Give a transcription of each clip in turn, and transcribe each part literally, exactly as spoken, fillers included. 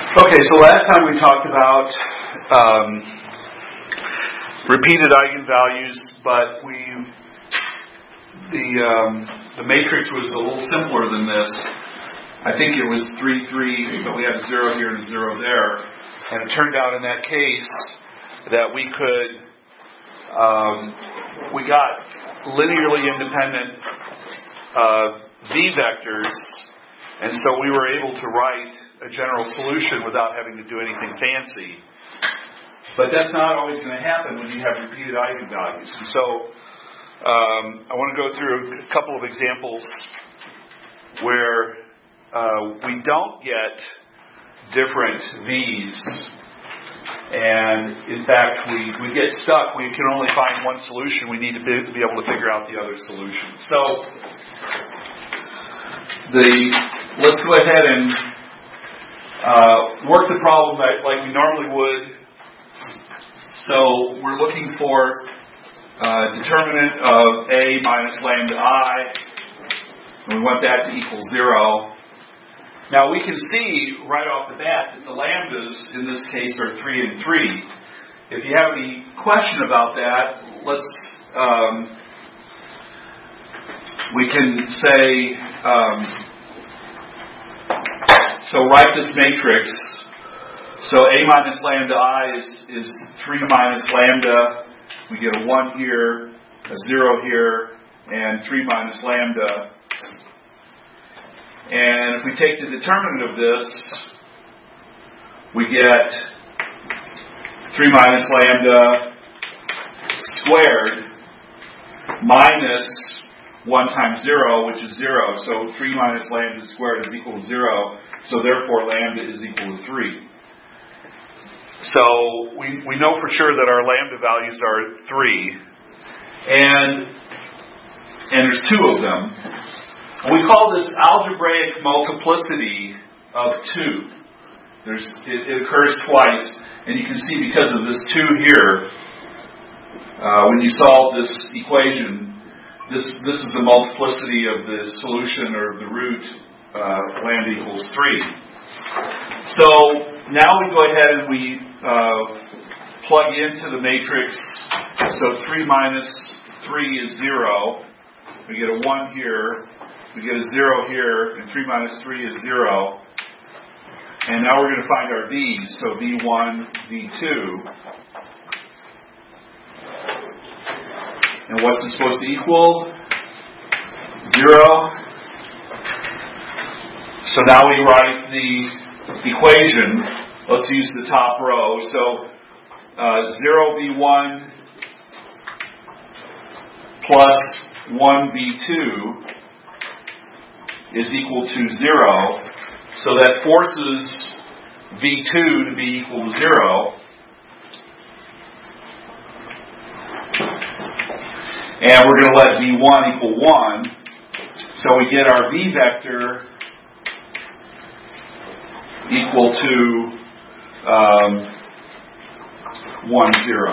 Okay, so last time we talked about um, repeated eigenvalues, but we the um, the matrix was a little simpler than this. I think it was three, three, but we had a zero here and a zero there, and it turned out in that case that we could um, we got linearly independent uh, v vectors. And so we were able to write a general solution without having to do anything fancy. But that's not always going to happen when you have repeated eigenvalues. And so um, I want to go through a couple of examples where uh, we don't get different v's. And in fact, we, we get stuck. We can only find one solution. We need to be, be able to figure out the other solution. So the let's go ahead and uh, work the problem like, like we normally would. So we're looking for uh, determinant of a minus lambda I, and we want that to equal zero. Now we can see right off the bat that the lambdas in this case are three and three. If you have any question about that, let's um, we can say, um, so write this matrix. So A minus lambda I is, is three minus lambda. We get a one here, a zero here, and three minus lambda. And if we take the determinant of this, we get three minus lambda squared minus one times zero, which is zero. So three minus lambda squared is equal to zero. So therefore lambda is equal to three. So we, we know for sure that our lambda values are three. And, and there's two of them. We call this algebraic multiplicity of two. There's, it, it occurs twice. And you can see because of this two here, uh, when you solve this equation, This this is the multiplicity of the solution or the root uh, lambda equals three. So now we go ahead and we uh, plug into the matrix. So three minus three is zero. We get a one here. We get a zero here. And three minus three is zero. And now we're going to find our v's. So v one, v two. And what's it supposed to equal? Zero. So now we write the equation. Let's use the top row. So uh, zero v one plus one v two is equal to zero. So that forces v two to be equal to zero. And we're going to let v one equal one. So we get our v vector equal to um, one, zero.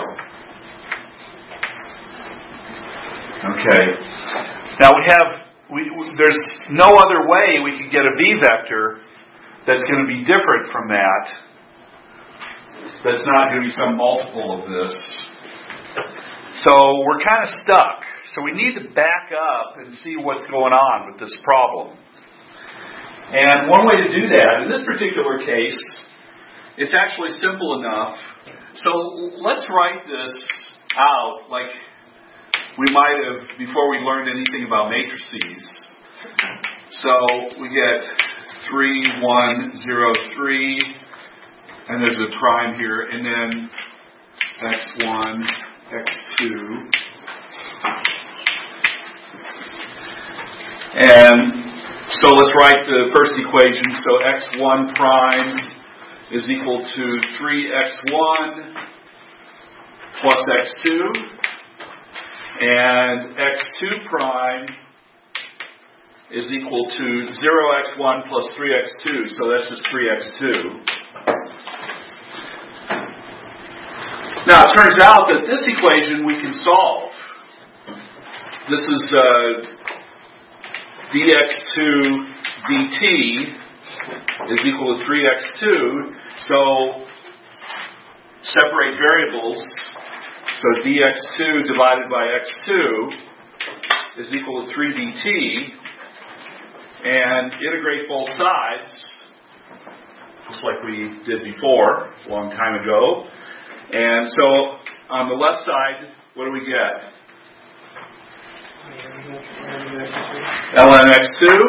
Okay. Now we have, we, there's no other way we can get a v vector that's going to be different from that. That's not going to be some multiple of this. So we're kind of stuck. So we need to back up and see what's going on with this problem. And one way to do that, in this particular case, it's actually simple enough. So let's write this out like we might have before we learned anything about matrices. So we get three, one, zero, three, and there's a prime here, and then x one, x two. And so let's write the first equation. So x one prime is equal to three x one plus x two. And x two prime is equal to zero x one plus three x two. So that's just three x two. Now, it turns out that this equation we can solve. This is uh, d x two dt is equal to three x two. So separate variables. So d x two divided by x two is equal to three dt. And integrate both sides, just like we did before, a long time ago. And so on the left side, what do we get? ln x two.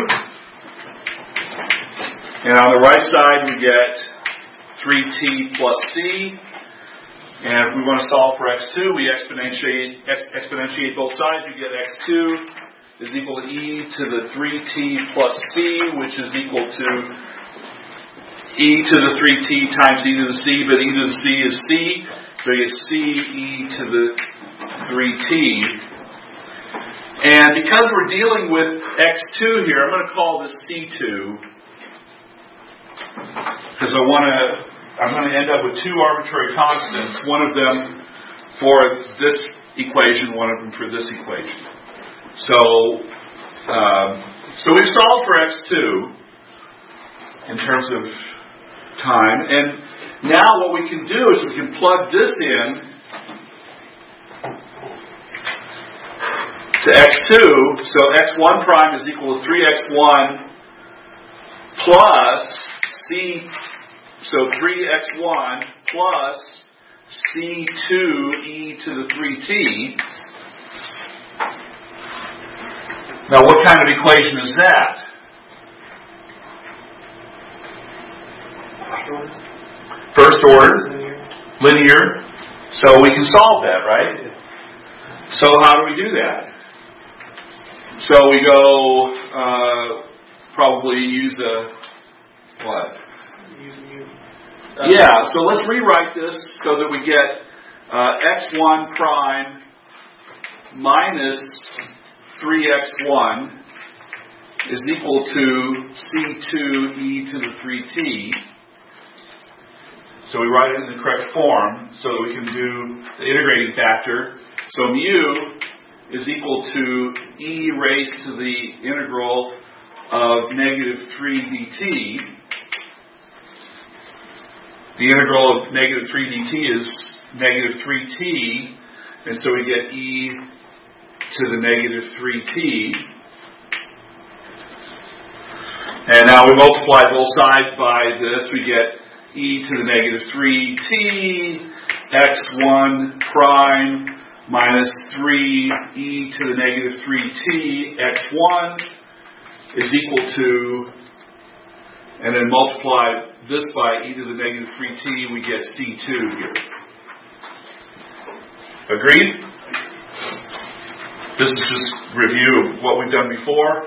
And on the right side, we get three t plus c. And if we want to solve for x two, we exponentiate, ex- exponentiate both sides. We get x two is equal to e to the three t plus c, which is equal to e to the three t times e to the c, but e to the c is c, so you get c e to the three t. And because we're dealing with x two here, I'm going to call this c two, because I want to, I'm going to end up with two arbitrary constants, one of them for this equation, one of them for this equation. So, um, so we've solved for x two in terms of time, and now what we can do is we can plug this in to x two. So x one prime is equal to three x one plus c. So three x one plus c two e to the three t. Now, what kind of equation is that? First order. Linear. Linear. So we can solve that, right? So how do we do that? So we go, uh, probably use a, what? Yeah, so let's rewrite this so that we get uh, x one prime minus three x one is equal to c two e to the three t. So we write it in the correct form so that we can do the integrating factor. So mu is equal to e raised to the integral of negative three dt. The integral of negative three dt is negative three t, and so we get e to the negative three t. And now we multiply both sides by this, we get e to the negative three t, x one prime minus three e to the negative three t, x one is equal to, and then multiply this by e to the negative three t, we get c two here. Agreed? This is just review of what we've done before.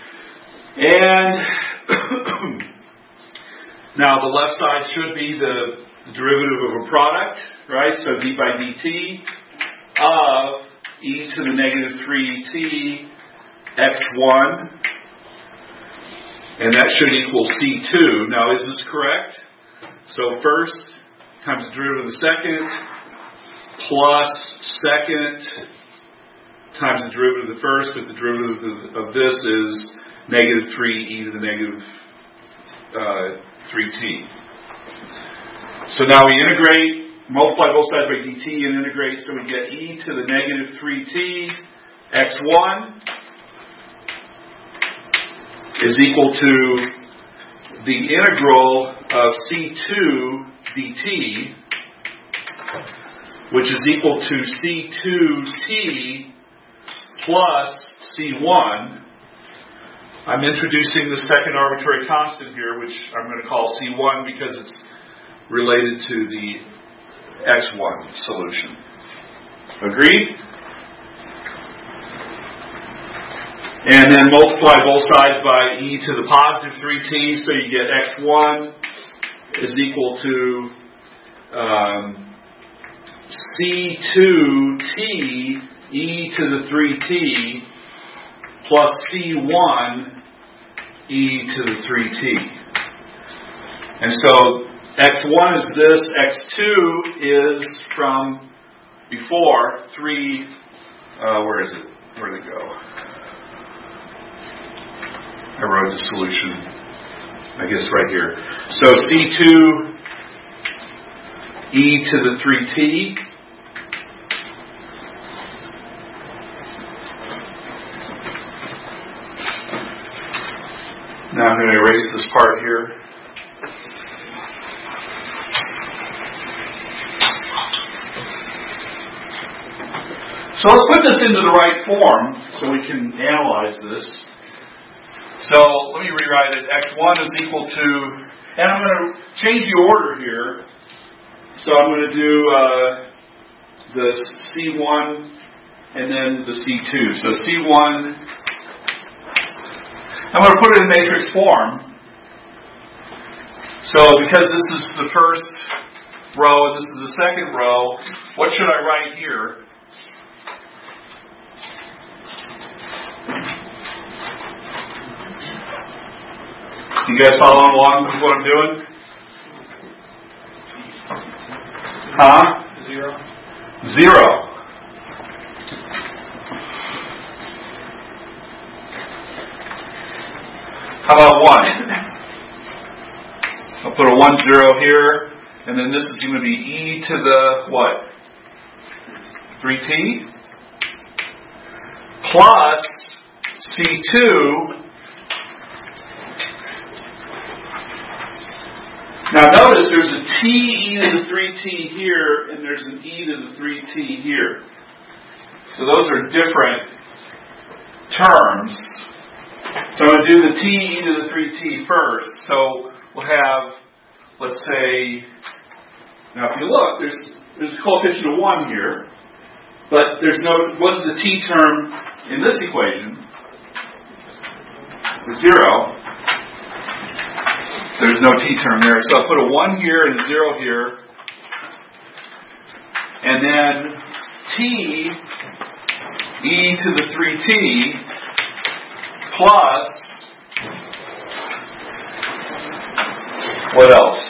And now the left side should be the derivative of a product, right? So d by dt of e to the negative three t x one, and that should equal c two. Now, is this correct? So first times the derivative of the second plus second times the derivative of the first, but the derivative of, of this is negative three e to the negative uh, three t. So now we integrate, multiply both sides by dt and integrate, so we get e to the negative three t x one is equal to the integral of c two dt, which is equal to c two t plus c one. I'm introducing the second arbitrary constant here, which I'm going to call c one because it's related to the x one solution. Agreed? And then multiply both sides by e to the positive three t, so you get x one is equal to um, c two t e to the three t plus c one e to the three t. And so x one is this, x two is from before, three, uh, where is it? Where did it go? I wrote the solution. I guess right here. So C two e to the three t. Now I'm going to erase this part here. So let's put this into the right form so we can analyze this. So let me rewrite it. x one is equal to, and I'm going to change the order here. So I'm going to do uh, the C one and then the C two. So C one, I'm going to put it in matrix form. So because this is the first row and this is the second row, what should I write here? You guys following along with what I'm doing? Huh? Zero. Zero. How about one? I'll put a one zero here, and then this is going to be e to the what? three t plus C two. Now notice there's a t e to the three t here, and there's an e to the three t here. So those are different terms. So I'm going to do the t e to the three t first. So we'll have, let's say, now if you look, there's there's a coefficient of one here, but there's no, what's the t term in this equation? Zero. There's no t term there. So I'll put a one here and a zero here. And then t e to the three t plus, what else?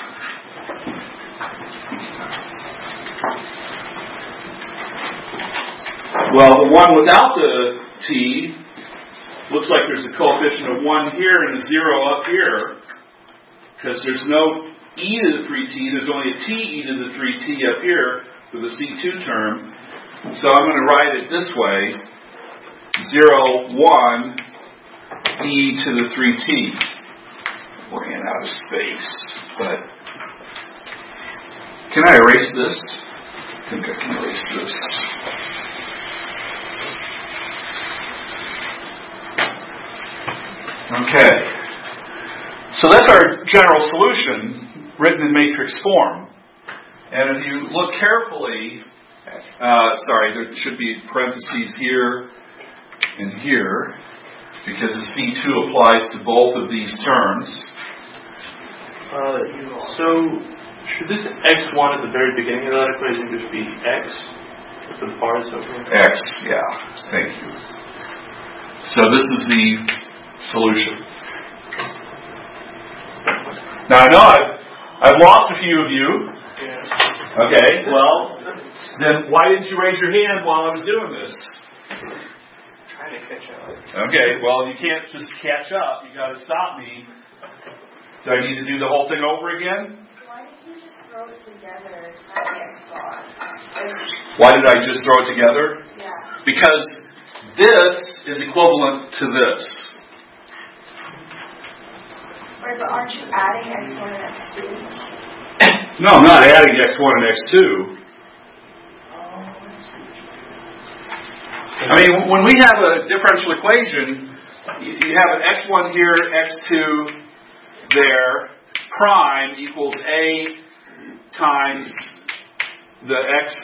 Well, the one without the t looks like there's a coefficient of one here and a zero up here. Because there's no e to the three t, there's only a t e to the three t up here for the C two term. So I'm going to write it this way, zero, one, e to the three t. We're getting out of space, but can I erase this? I think I can erase this. Okay. So that's our general solution written in matrix form. And if you look carefully, uh, sorry, there should be parentheses here and here, because the C two applies to both of these terms. Uh, so, should this x one at the very beginning of that equation just be x? With the bars over? X, yeah. Thank you. So this is the solution. Now I know I've, I've lost a few of you. Yeah. Okay, well, then why didn't you raise your hand while I was doing this? Trying to catch up. Okay, well, you can't just catch up. You got to stop me. Do I need to do the whole thing over again? Why did you just throw it together as x bar? Why did I just throw it together? Yeah. Because this is equivalent to this. Right, but aren't you adding x one and x two? No, I'm not adding x one and x two. I mean, when we have a differential equation, you have an x one here, x two there, prime equals a times the x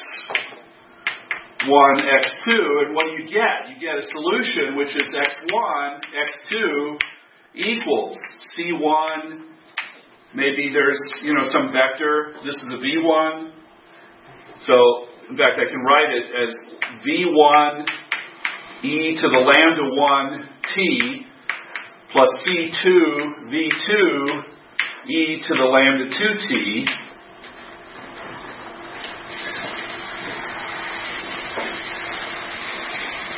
one, x two, and what do you get? You get a solution which is x one, x two equals c one, maybe there's, you know, some vector, this is a v one, so in fact I can write it as v one e to the lambda one t plus c two v two e to the lambda two t.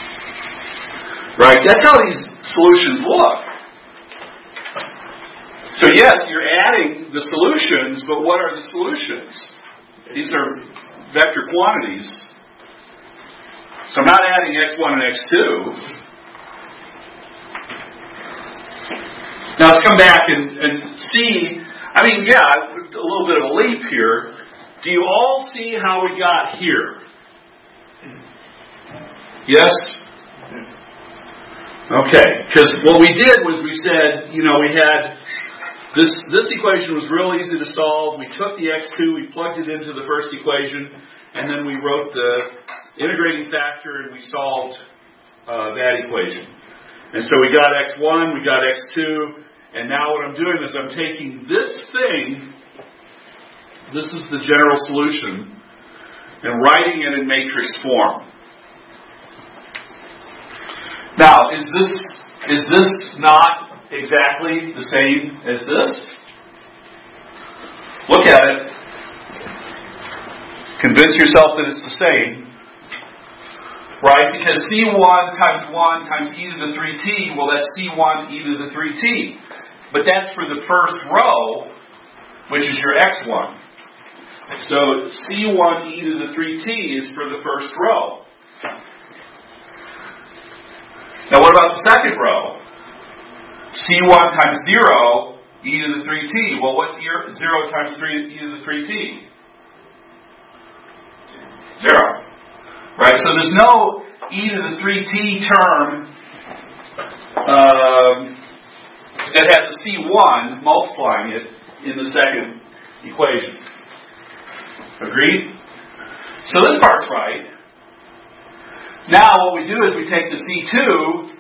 Right, that's how these solutions look. So yes, you're adding the solutions, but what are the solutions? These are vector quantities. So I'm not adding x one and x two. Now let's come back and, and see. I mean, yeah, a little bit of a leap here. Do you all see how we got here? Yes? Okay, because what we did was we said, you know, we had this this equation was real easy to solve. We took the x two, we plugged it into the first equation, and then we wrote the integrating factor and we solved uh, that equation. And so we got x one, we got x two, and now what I'm doing is I'm taking this thing, this is the general solution, and writing it in matrix form. Now, is this is this not exactly the same as this? Look at it. Convince yourself that it's the same. Right? Because C one times one times e to the three t, well, that's C one e to the three t. But that's for the first row, which is your x one. So C one e to the three t is for the first row. Now what about the second row? C one times zero e to the three t. Well, what's zero times three e to the three t? Zero. Right? So there's no e to the three t term um, that has a C one multiplying it in the second equation. Agreed? So this part's right. Now what we do is we take the C two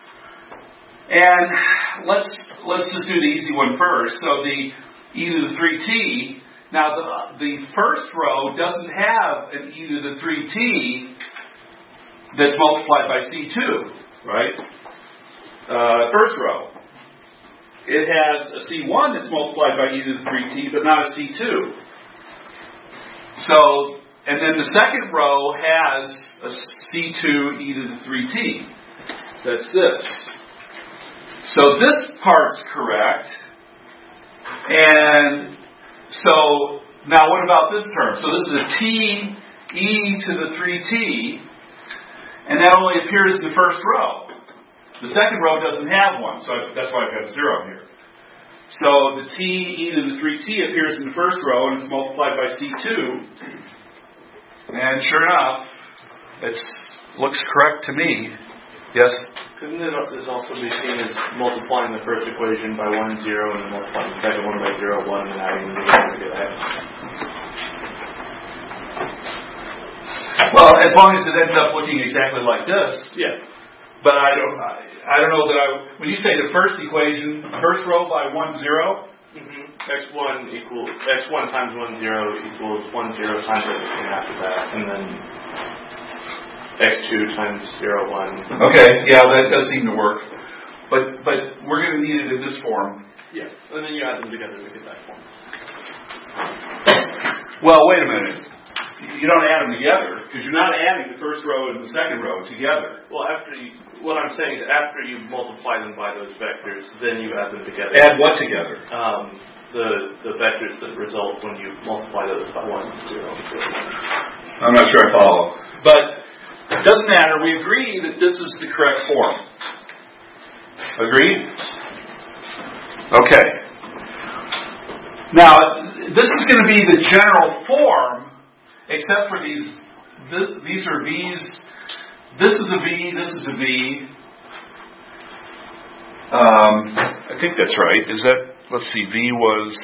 and let's let's just do the easy one first. So the e to the three t, now the, the first row doesn't have an e to the three t that's multiplied by C two, right? Uh, first row. It has a C one that's multiplied by e to the three t, but not a C two. So, and then the second row has a C two e to the three t. That's this. So this part's correct. And so, now what about this term? So this is a t e to the three t, and that only appears in the first row. The second row doesn't have one, so that's why I've got a zero here. So the t e to the three t appears in the first row, and it's multiplied by C two. And sure enough, it looks correct to me. Yes? Couldn't it this also be seen as multiplying the first equation by one, zero, and then multiplying the second one by zero, one, and adding the zero to get x? Well, as long as it ends up looking exactly like this. Yeah. But I don't I, I don't know that I... When you say the first equation, first row by one, zero... Mm-hmm. x one equals... x one times one, zero equals one, zero times everything after that. And then x two times zero, one. Okay, yeah, that does seem to work. But but we're going to need it in this form. Yeah, and then you add them together to get that form. Well, wait a minute. You don't add them together, because you're not adding the first row and the second row together. Well, after you, what I'm saying is after you multiply them by those vectors, then you add them together. Add what together? Um, the the vectors that result when you multiply those by one, zero, zero. I'm not sure I follow. But it doesn't matter. We agree that this is the correct form. Agreed? Okay. Now, this is going to be the general form, except for these, th- these are V's, this is a V, this is a V. Um, I think that's right. Is that, let's see, V was,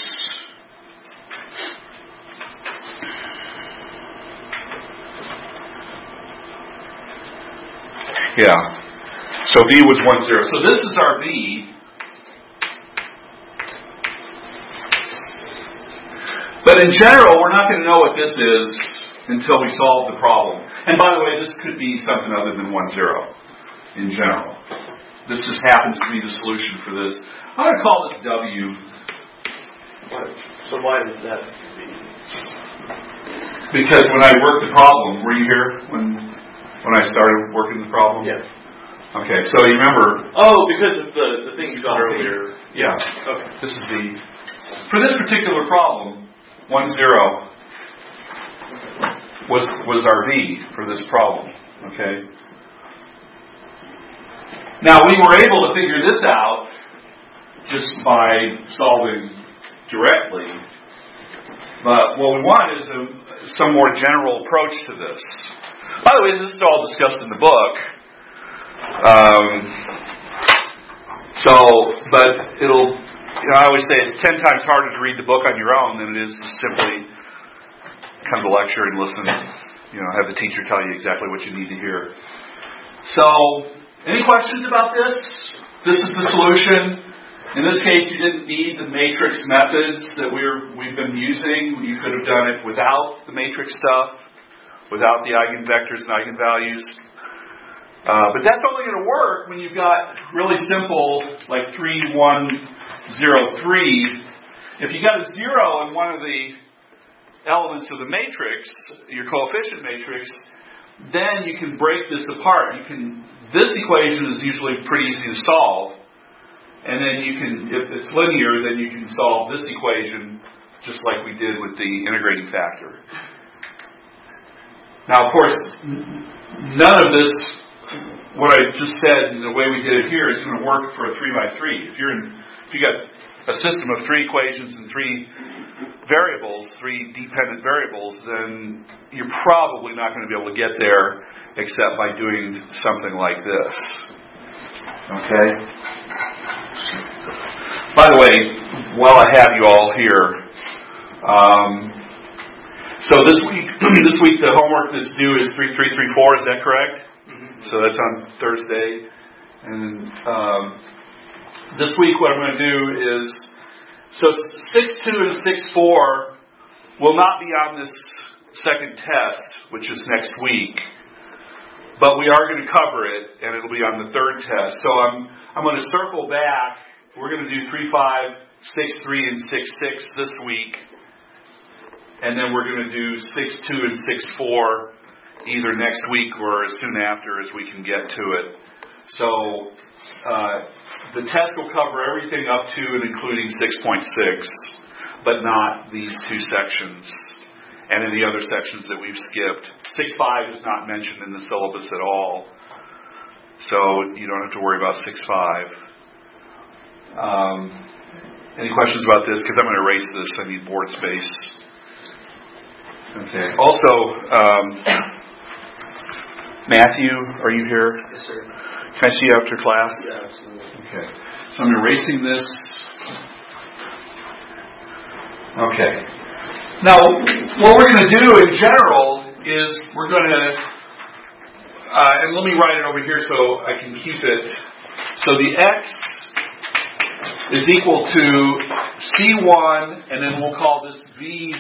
yeah. So V was one, zero. So this is our V. But in general, we're not going to know what this is until we solve the problem. And by the way, this could be something other than one, zero in general. This just happens to be the solution for this. I'm going to call this W. So why is that V? Because when I worked the problem, were you here when when I started working the problem? Yes. Okay, so you remember... Oh, because of the, the thing you got earlier. Yeah. Okay. This is the... For this particular problem, one zero was, was our V for this problem. Okay? Now, we were able to figure this out just by solving directly. But what we want is a, some more general approach to this. By the way, this is all discussed in the book. Um, so, but it'll, you know, I always say it's ten times harder to read the book on your own than it is to simply come to lecture and listen, you know, have the teacher tell you exactly what you need to hear. So, any questions about this? This is the solution. In this case, you didn't need the matrix methods that we're, we've been using. You could have done it without the matrix stuff, without the eigenvectors and eigenvalues. Uh, but that's only going to work when you've got really simple, like three, one, zero, three. If you got a zero in one of the elements of the matrix, your coefficient matrix, then you can break this apart. You can. This equation is usually pretty easy to solve. And then you can, if it's linear, then you can solve this equation just like we did with the integrating factor. Now, of course, none of this, what I just said, and the way we did it here, is going to work for a three by three. If you're in, if you got a system of three equations and three variables, three dependent variables, then you're probably not going to be able to get there except by doing something like this. Okay? By the way, while I have you all here, um, so this week, this week the homework that's due is three three three four. Is that correct? Mm-hmm. So that's on Thursday, and um, this week what I'm going to do is, so six two and six four will not be on this second test, which is next week, but we are going to cover it, and it'll be on the third test. So I'm I'm going to circle back. We're going to do three five, six three, and six six this week. And then we're going to do six two and six four either next week or as soon after as we can get to it. So uh, the test will cover everything up to and including six point six, but not these two sections and any other sections that we've skipped. six five is not mentioned in the syllabus at all. So you don't have to worry about six five. Um, any questions about this? Because I'm going to erase this. I need board space. Okay. Also, um, Matthew, are you here? Yes, sir. Can I see you after class? Yeah, absolutely. Okay. So I'm erasing this. Okay. Now, what we're going to do in general is we're going to, uh, and let me write it over here so I can keep it. So the x is equal to C one, and then we'll call this V,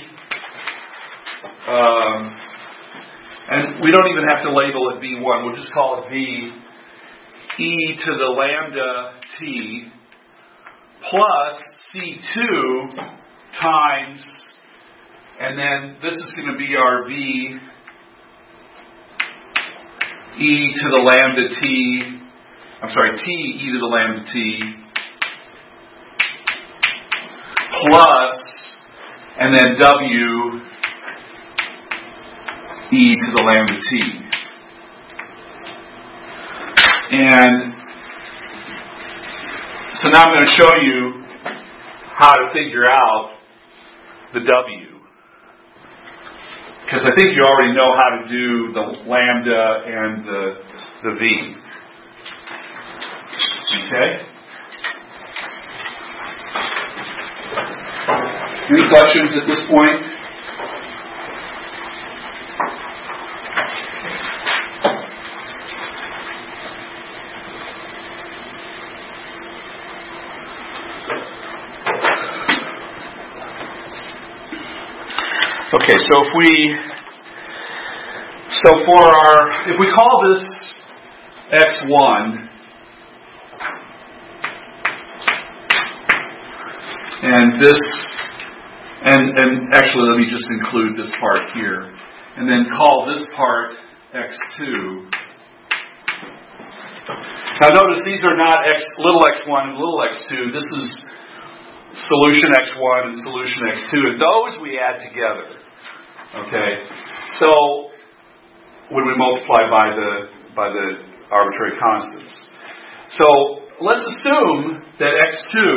um, and we don't even have to label it V one, we'll just call it V, e to the lambda t, plus C two times, and then this is going to be our V, e to the lambda t, I'm sorry, t e to the lambda t, plus, and then W e to the lambda t. And so now I'm going to show you how to figure out the W. Because I think you already know how to do the lambda and the, the V. Okay? Any questions at this point? Okay, so if we, so for our, if we call this x one, and this, and, and actually let me just include this part here, and then call this part x two, Now notice these are not x, little x one and little x two. This is solution x one and solution x two. And those we add together. Okay? So when we multiply by the by the arbitrary constants. So let's assume that x two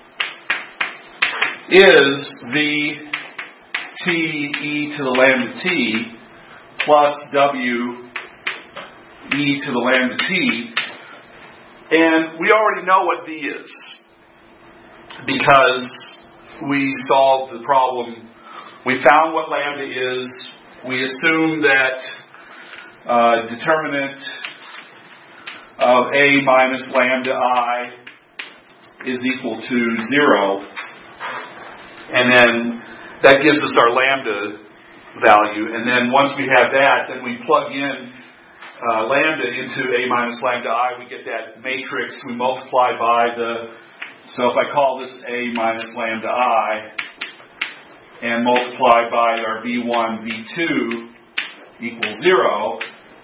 is v t e to the lambda t plus w e to the lambda t. And we already know what v is because we solved the problem. We found what lambda is. We assume that uh, determinant of a minus lambda I is equal to zero. And then that gives us our lambda value. And then once we have that, then we plug in uh, lambda into a minus lambda I. We get that matrix. We multiply by the, so if I call this a minus lambda I, and multiply by our v one, v two equals zero,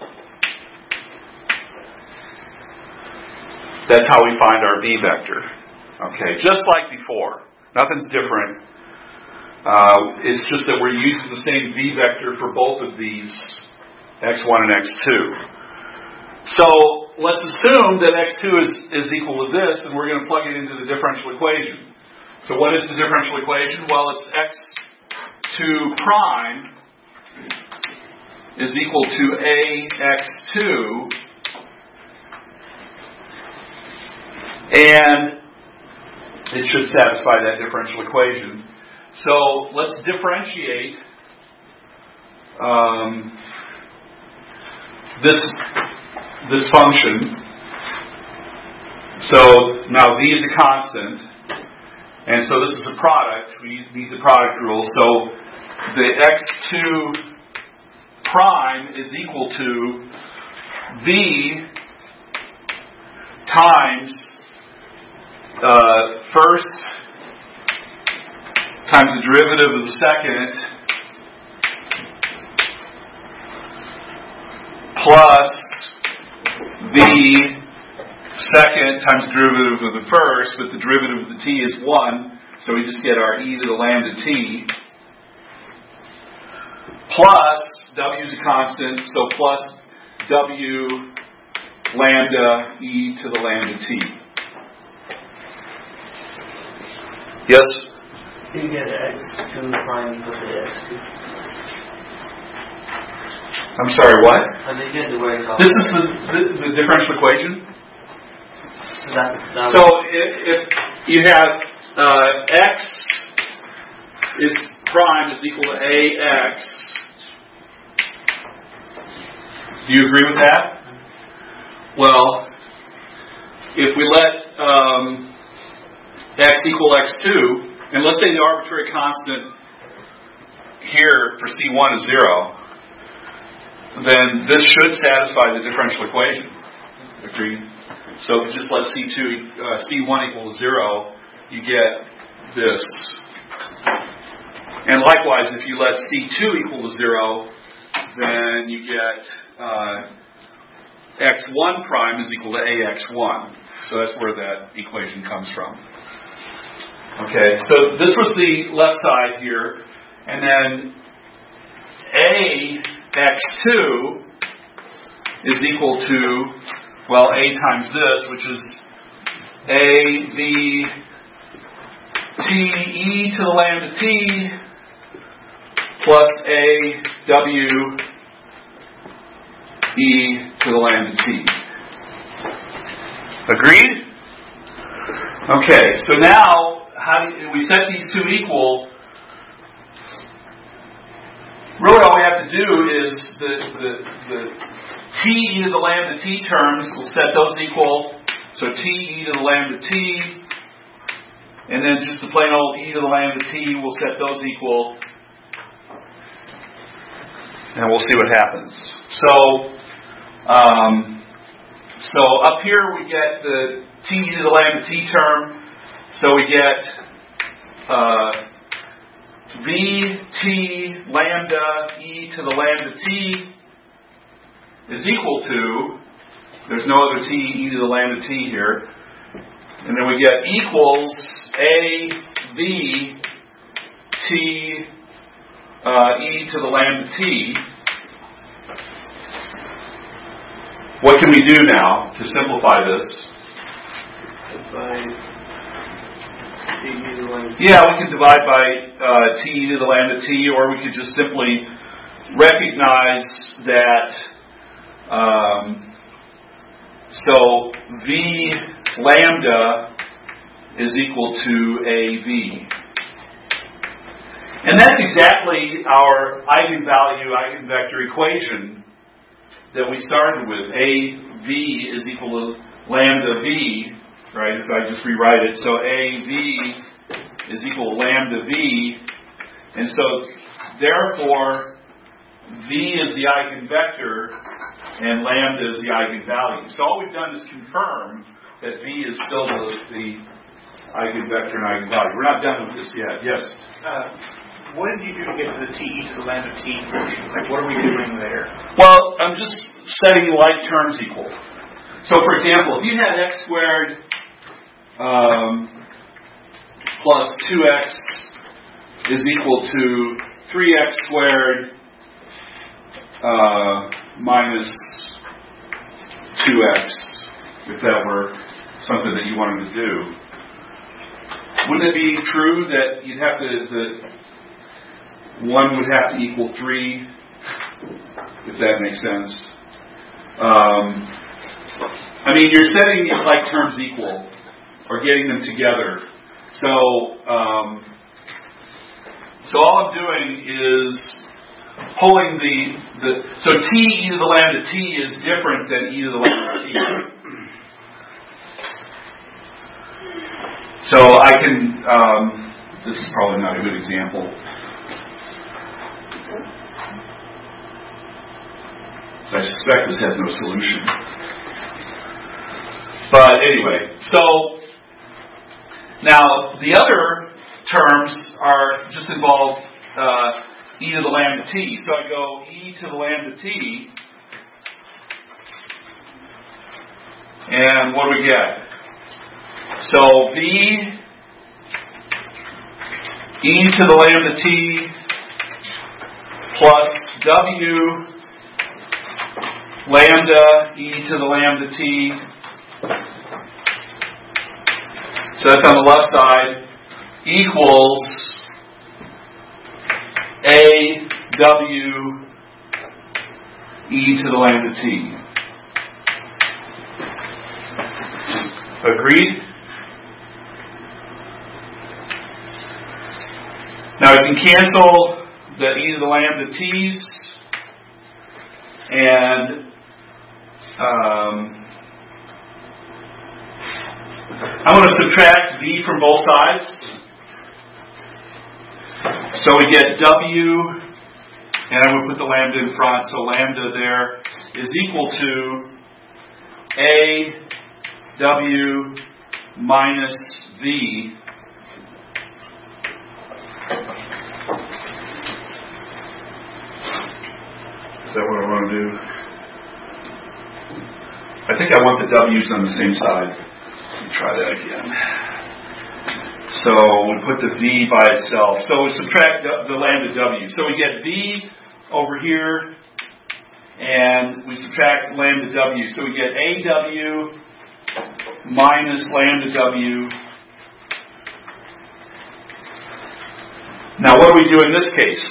that's how we find our v vector. Okay, just like before. Nothing's different. Uh, it's just that we're using the same v vector for both of these, x one and x two. So let's assume that x two is, is equal to this, and we're going to plug it into the differential equation. So what is the differential equation? Well, it's x two prime is equal to a x two, and it should satisfy that differential equation. So let's differentiate um, this this function. So now v is a constant, and so this is a product. We need the product rule. So the x two prime is equal to v times uh, first times the derivative of the second plus the second times the derivative of the first, but the derivative of the t is one, so we just get our e to the lambda t, plus w is a constant, so plus w lambda e to the lambda t. Yes? You get x two prime equals to x two. I'm sorry, what? How do you get the way it This is the, the, the differential equation. That's, that So if, if you have uh, x is prime is equal to ax, do you agree with that? Well, if we let um, x equal x two, and let's say the arbitrary constant here for C one is zero, then this should satisfy the differential equation. Agreed? So if you just let C two, uh, C one equal zero, you get this. And likewise, if you let C two equal to zero, then you get uh, x one prime is equal to A x one. So that's where that equation comes from. Okay, so this was the left side here, and then A x two is equal to, well, A times this, which is A v t e to the lambda t plus A w e to the lambda t. Agreed? Okay, so now how do you, we set these two equal. Really all we have to do is the, the, the t e to the lambda t terms, we'll set those equal. So t e to the lambda t, and then just the plain old e to the lambda t, we'll set those equal. And we'll see what happens. So, um, so up here we get the t e to the lambda t term. So we get uh, v t lambda e to the lambda t is equal to There's no other t, e to the lambda t here. And then we get equals a v t uh, e to the lambda t. What can we do now to simplify this? Divide t e to the lambda t. Yeah, we could divide by uh, t e to the lambda t, or we could just simply recognize that. Um, so v lambda is equal to a v. And that's exactly our eigenvalue, eigenvector equation that we started with. A v is equal to lambda v, right? If I just rewrite it. So a v is equal to lambda v. And so, therefore, v is the eigenvector and lambda is the eigenvalue. So all we've done is confirm that v is still the, the eigenvector and eigenvalue. We're not done with this yet. Yes? Uh, what did you do to get to the t e to the lambda t portion? Like, what are we doing there? Well, I'm just setting like terms equal. So, for example, if you had x squared um, plus two x is equal to three x squared uh, minus two x, if that were something that you wanted to do, wouldn't it be true that you'd have to, the one would have to equal three, if that makes sense? Um, I mean, you're setting like terms equal, or getting them together. So, um, so all I'm doing is pulling the, the so t e to the lambda t is different than e to the lambda t. So I can, um, this is probably not a good example. I suspect this has no solution. But anyway, so now the other terms are just involve uh, e to the lambda t. So I go e to the lambda t, and what do we get? So v e to the lambda t plus w lambda e to the lambda t. So that's on the left side, equals a w e to the lambda t. Agreed? Now you can cancel the e to the lambda t's, and um, I'm going to subtract v from both sides. So we get w, and I'm going to put the lambda in front, so lambda there is equal to a w minus v Is that what I want to do? I think I want the w's on the same side. Let me try that again. So we put the v by itself. So we subtract the, the lambda w. So we get v over here, and we subtract lambda w. So we get aw minus lambda w. Now what do we do in this case?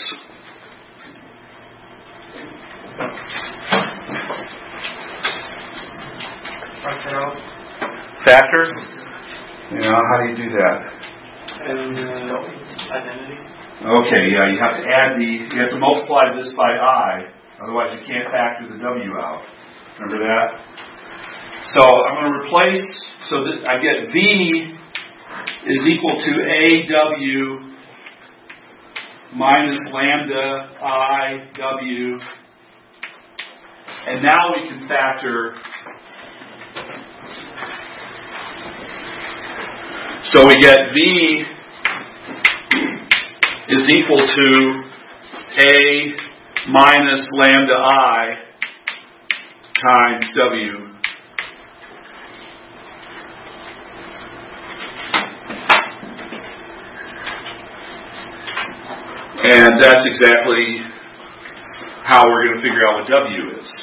Factor? You know, how do you do that? And uh, identity. Okay, yeah, you have to add the, you have to multiply this by I, otherwise you can't factor the w out. Remember that? So I'm going to replace, so that I get v is equal to aw minus lambda I w, and now we can factor. So we get v is equal to a minus lambda I times w And that's exactly how we're going to figure out what W is.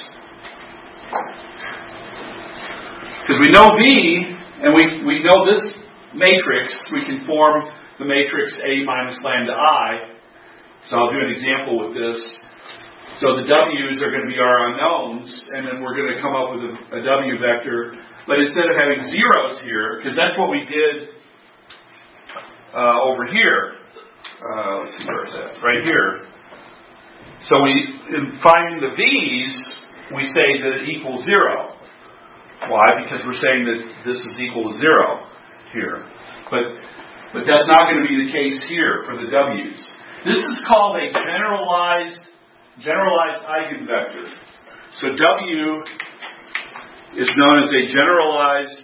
Because we know V, and we, we know this matrix, we can form the matrix A minus lambda I. So I'll do an example with this. So the W's are going to be our unknowns, and then we're going to come up with a, a W vector. But instead of having zeros here, because that's what we did uh, over here. Uh, let's see where it's at. Right here. So we, in finding the V's, we say that it equals zero. Why? Because we're saying that this is equal to zero here. But but that's not going to be the case here for the W's. This is called a generalized generalized eigenvector. So W is known as a generalized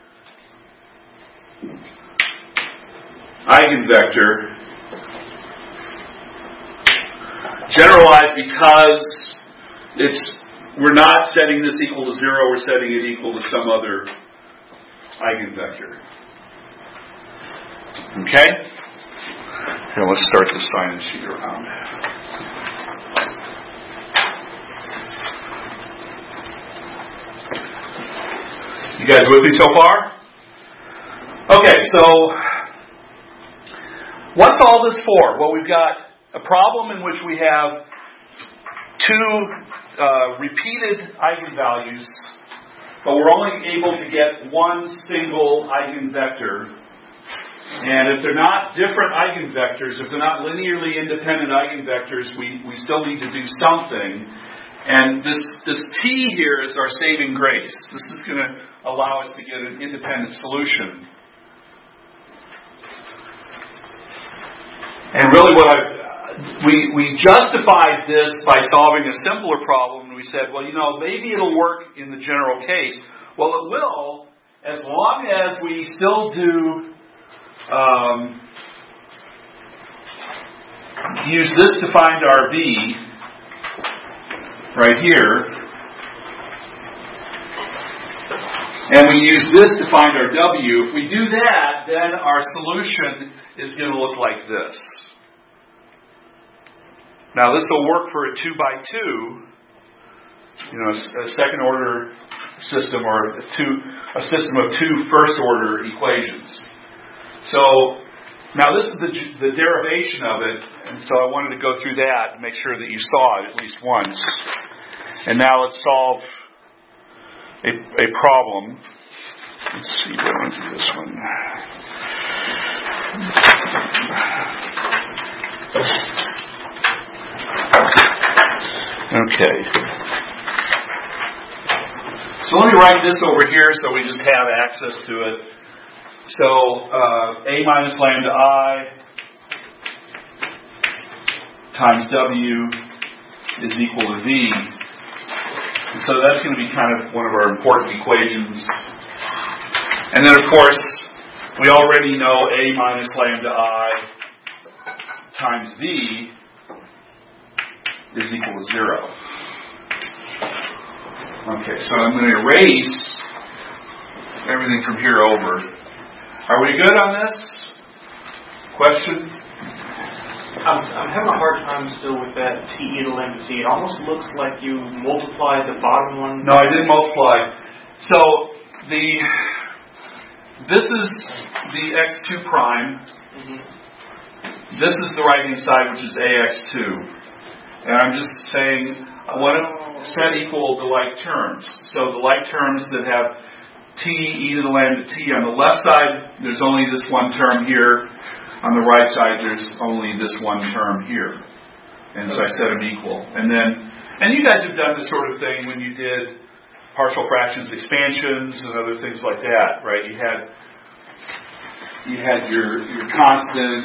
eigenvector. Generalized because it's we're not setting this equal to zero, we're setting it equal to some other eigenvector. Okay? Here, let's start the sign-in sheet around. You guys with me so far? Okay, so what's all this for? Well, we've got a problem in which we have two uh, repeated eigenvalues, but we're only able to get one single eigenvector. And if they're not different eigenvectors, if they're not linearly independent eigenvectors, we, we still need to do something. And this, this T here is our saving grace. This is going to allow us to get an independent solution. And really what I We, we justified this by solving a simpler problem, and we said, well, you know, maybe it'll work in the general case. Well, it will, as long as we still do um, use this to find our V right here, and we use this to find our W. If we do that, then our solution is going to look like this. Now this will work for a two by two, you know, a, a second order system or a, two, a system of two first order equations. So now this is the, the derivation of it, and so I wanted to go through that and make sure that you saw it at least once. And now let's solve a, a problem. Let's see, I want to do this one. Okay. So let me write this over here so we just have access to it. So uh, A minus lambda I times W is equal to V. And so that's going to be kind of one of our important equations. And then of course, we already know A minus lambda I times V is equal to zero. Okay, so I'm going to erase everything from here over. Are we good on this? Question? I'm, I'm having a hard time still with that T e to lambda T. It almost looks like you multiply the bottom one. No, I didn't multiply. So the this is the x two prime. Mm-hmm. This is the right hand side, which is A x two. And I'm just saying I want to set equal the like terms. So the like terms that have T e to the lambda T on the left side, there's only this one term here. On the right side, there's only this one term here. And so I set them equal. And then, and you guys have done this sort of thing when you did partial fractions expansions and other things like that, right? You had you had your your constant,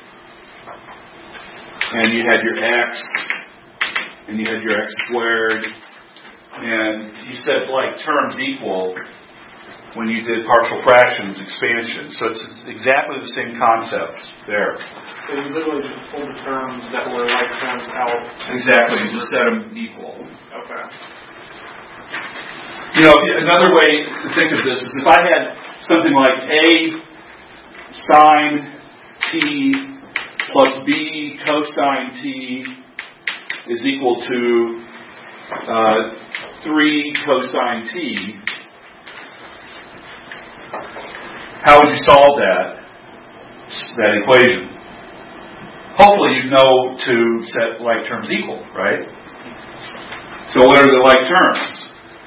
and you had your x, and you had your x squared, and you set like terms equal when you did partial fractions expansion. So it's exactly the same concept there. So you literally just pull the terms that were like terms out. Exactly, you just set them equal. Okay. You know, another way to think of this is if I had something like A sine T plus b cosine t is equal to uh, three cosine t. How would you solve that, that equation? Hopefully you know to set like terms equal, right? So what are the like terms?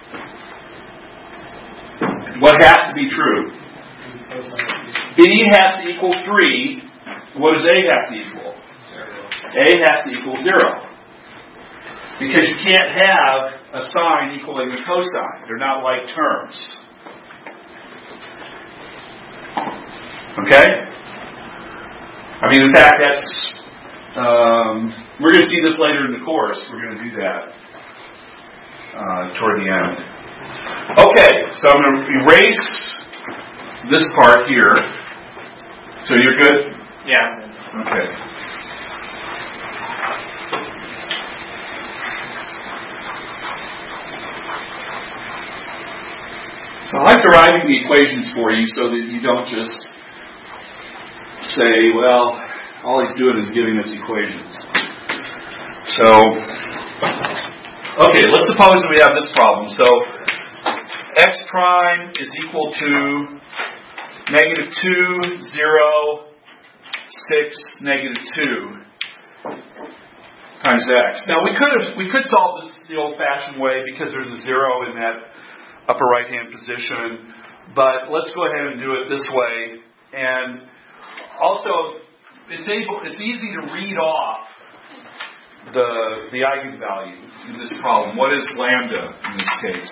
What has to be true? B has to equal three. What does A have to equal? A has to equal zero. Because you can't have a sine equaling a cosine. They're not like terms. Okay? I mean, in fact, that's... Um, we're going to see this later in the course. We're going to do that uh, toward the end. Okay, so I'm going to erase this part here. So you're good? Yeah. Okay. So I like deriving the equations for you so that you don't just say, well, all he's doing is giving us equations. So, okay, let's suppose that we have this problem. So, x prime is equal to negative two, zero, six, negative two times x. Now, we could have we could solve this the old-fashioned way because there's a zero in that upper right-hand position. But let's go ahead and do it this way. And also, it's able it's easy to read off the the eigenvalue in this problem. What is lambda in this case?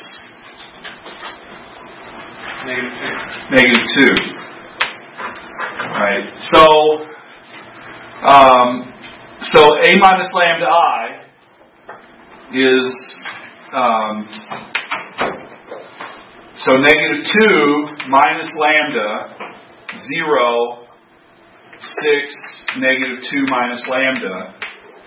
Negative two. Negative two. Right. So, um, so a minus lambda I is um, so negative two minus lambda zero six negative two minus lambda.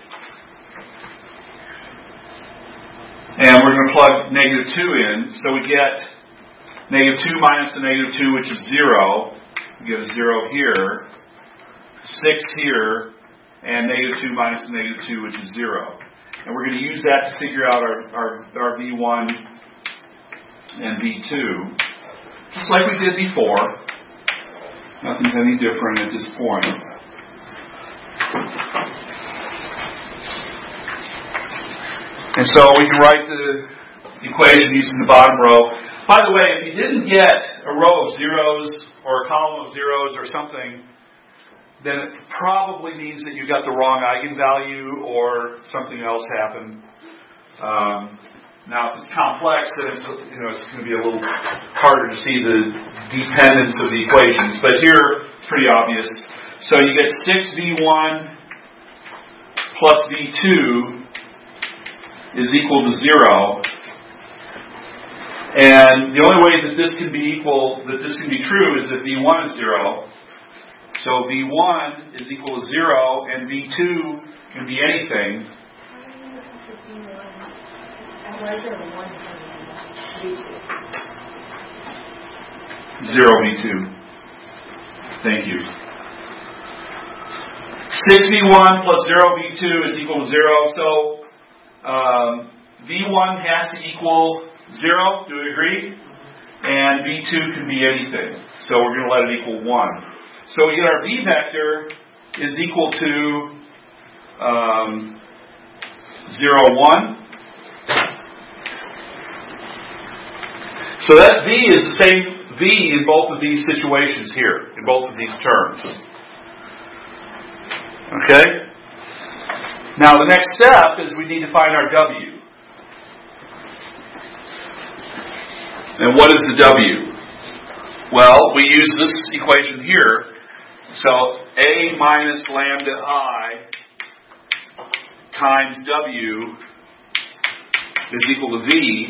And we're going to plug negative two in. So we get negative two minus the negative two, which is zero. We get a zero here. six here. And negative two minus the negative two, which is zero. And we're going to use that to figure out our, our, our V one and V two. Just like we did before. Nothing's any different at this point. And so we can write the equation using the bottom row. By the way, if you didn't get a row of zeros or a column of zeros or something, then it probably means that you got the wrong eigenvalue or something else happened. Um, now, if it's complex, then it's, you know, it's going to be a little harder to see the dependence of the equations. But here, it's pretty obvious. So you get six V one plus V two is equal to zero. And the only way that this can be equal, that this can be true, is that V one is zero. So V one is equal to zero, and V two can be anything. Zero V two. Thank you. six V one plus zero V two is equal to zero. So um, V one has to equal zero. Do we agree? And V two can be anything. So we're going to let it equal one. So we get our V vector is equal to um, zero, one. So that V is the same V in both of these situations here, in both of these terms. Okay? Now the next step is we need to find our W. And what is the W? Well, we use this equation here. So A minus lambda I times W is equal to V.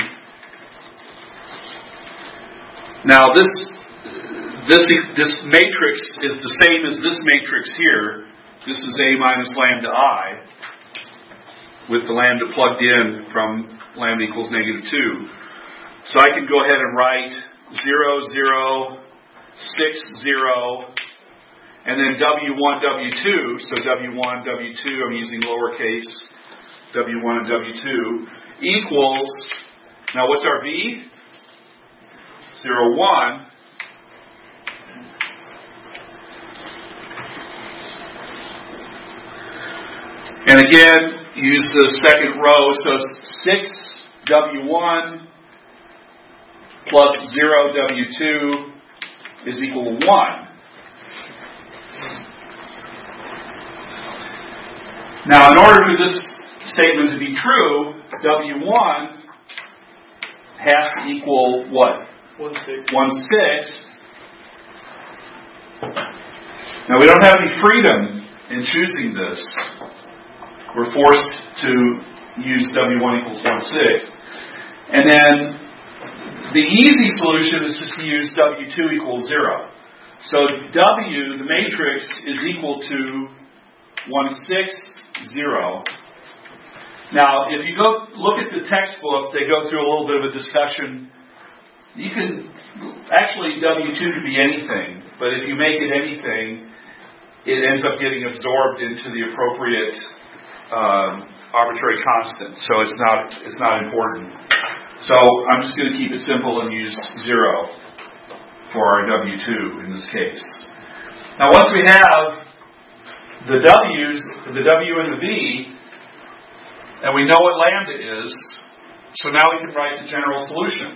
Now this this this matrix is the same as this matrix here. This is A minus lambda I with the lambda plugged in from lambda equals negative two. So I can go ahead and write zero, zero, six, zero, and then W one, W two, so W one, W two, I'm using lowercase, W one and W two, equals, now what's our V? zero, one. And again, use the second row, so six W one plus zero W two is equal to one. Now, in order for this statement to be true, W one has to equal what? One sixth. One sixth. Now, we don't have any freedom in choosing this. We're forced to use W one equals one sixth. And then the easy solution is just to use W two equals zero. So W, the matrix, is equal to one sixth, zero. Now, if you go look at the textbook, they go through a little bit of a discussion. You can, actually W two could be anything, but if you make it anything, it ends up getting absorbed into the appropriate um, arbitrary constant. So it's not it's not important. So I'm just going to keep it simple and use zero for our W two in this case. Now once we have the W's, the W and the V, and we know what lambda is, so now we can write the general solution.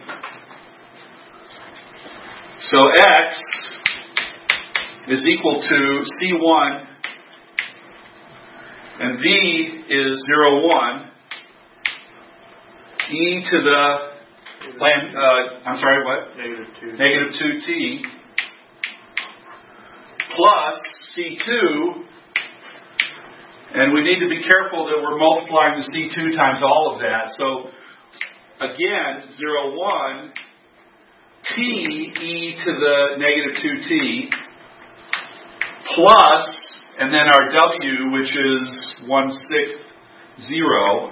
So X is equal to C one, and V is zero, one, e to the, lam, uh, I'm sorry, what? Negative two. Negative two t, plus C two, and we need to be careful that we're multiplying the C two times all of that. So, again, zero, one, t e to the negative two t, plus, and then our W, which is one sixth, zero,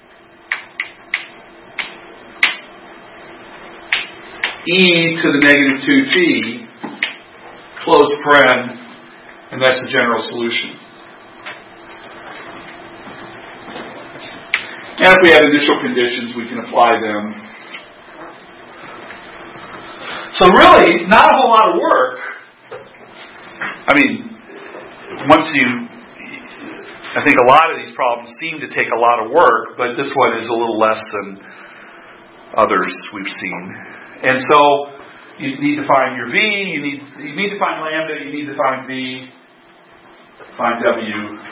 e to the negative two t, close paren, and that's the general solution. And if we have initial conditions, we can apply them. So really, not a whole lot of work. I mean, once you, I think a lot of these problems seem to take a lot of work, but this one is a little less than others we've seen. And so, you need to find your V, you need you need to find lambda, you need to find V, find W.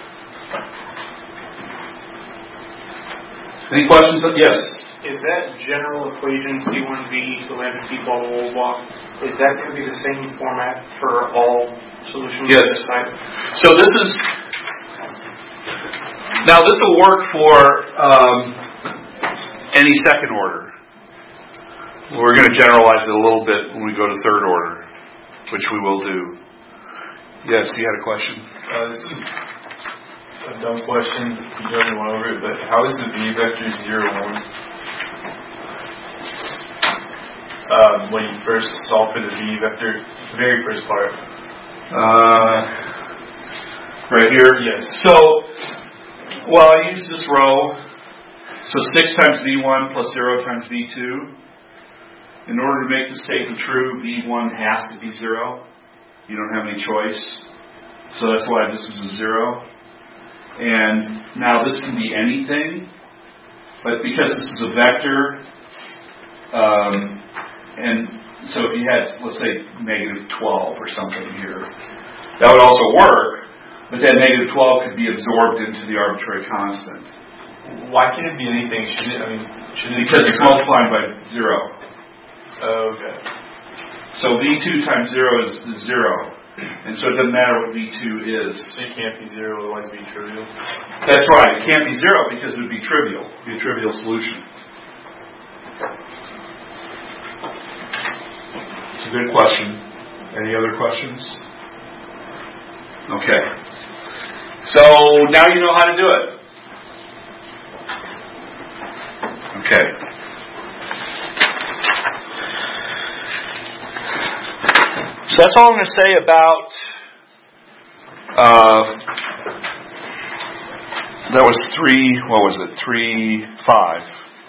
Any questions? Yes. Is that general equation C one V equal lambda T blah blah blah blah, is that going to be the same format for all solutions? Yes. So this is, now this will work for um, any second order. We're going to generalize it a little bit when we go to third order, which we will do. Yes, you had a question? Uh, this is a dumb question. You already went over it, but how is the V vector zero, one? Um, when you first solve for the V vector, the very first part. Uh, right here? Yes. So, well, I use this row. So six times V one plus zero times V two. In order to make the statement true, V one has to be zero. You don't have any choice. So that's why this is a zero. And now this can be anything, but because this is a vector, um, and so if you had, let's say, negative twelve or something here, that would also work, but that negative twelve could be absorbed into the arbitrary constant. Why can't it be anything? Should it, I mean, should it Because it's multiplying by zero. Oh, okay. So V two times zero is zero. And so it doesn't matter what V two is. So it can't be zero, otherwise it would be trivial. That's right. It can't be zero because it would be trivial. It would be a trivial solution. It's a good question. Any other questions? Okay. So now you know how to do it. Okay. So that's all I'm going to say about uh, that was three, what was it, three, five.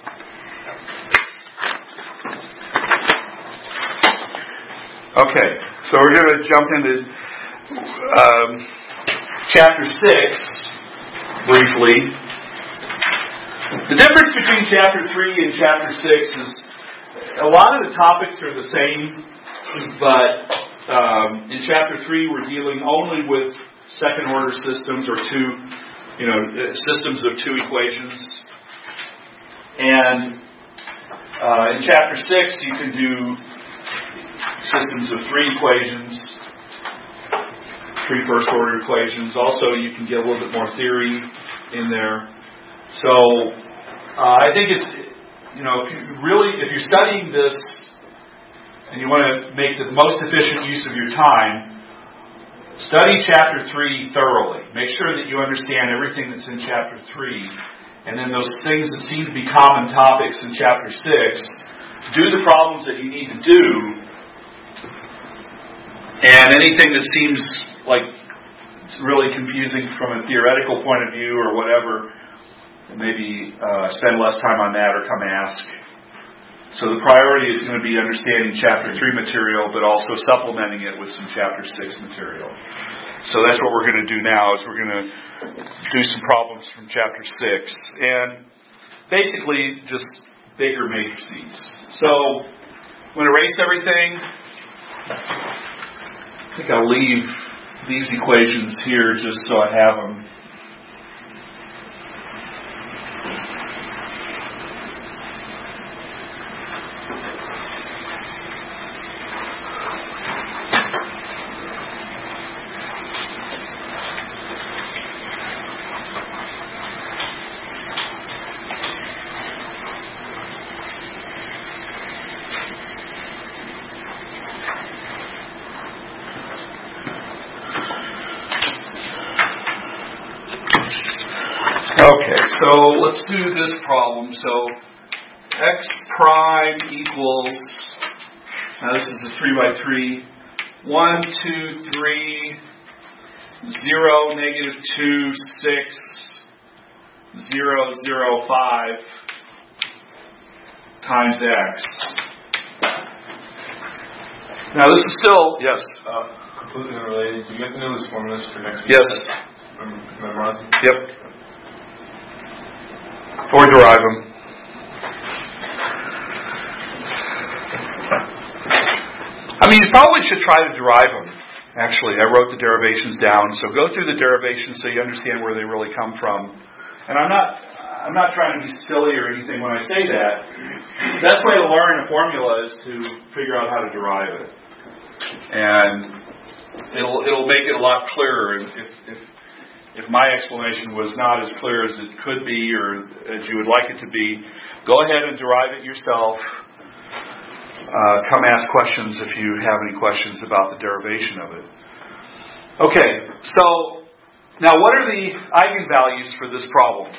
Okay, so we're going to jump into um, chapter six briefly. The difference between chapter three and chapter six is a lot of the topics are the same, but um, in chapter three we're dealing only with second order systems or two, you know, systems of two equations. And uh, in chapter six you can do systems of three equations, three first order equations. Also, you can get a little bit more theory in there. So, uh, I think it's, you know, if you really, if you're studying this and you want to make the most efficient use of your time, study chapter three thoroughly. Make sure that you understand everything that's in chapter three, and then those things that seem to be common topics in chapter six, do the problems that you need to do. And anything that seems like it's really confusing from a theoretical point of view or whatever, maybe uh, spend less time on that or come ask. So the priority is going to be understanding chapter three material, but also supplementing it with some chapter six material. So that's what we're going to do now, is we're going to do some problems from chapter six. And basically just bigger matrices. So I'm going to erase everything. I think I'll leave these equations here just so I have them. Okay, so let's do this problem. So x prime equals, now this is a three by three, one, two, three, zero, negative two, six, zero, zero, five times x. Now this is still, yes? Uh, completely unrelated. Do you have to know those formulas for next week? Yes. Memorize them? Yep. Or derive them. I mean, you probably should try to derive them. Actually, I wrote the derivations down, so go through the derivations so you understand where they really come from. And I'm not, I'm not trying to be silly or anything when I say that. The best way to learn a formula is to figure out how to derive it, and it'll it'll make it a lot clearer. If, if If my explanation was not as clear as it could be or as you would like it to be, go ahead and derive it yourself. Uh, come ask questions if you have any questions about the derivation of it. Okay, so now what are the eigenvalues for this problem?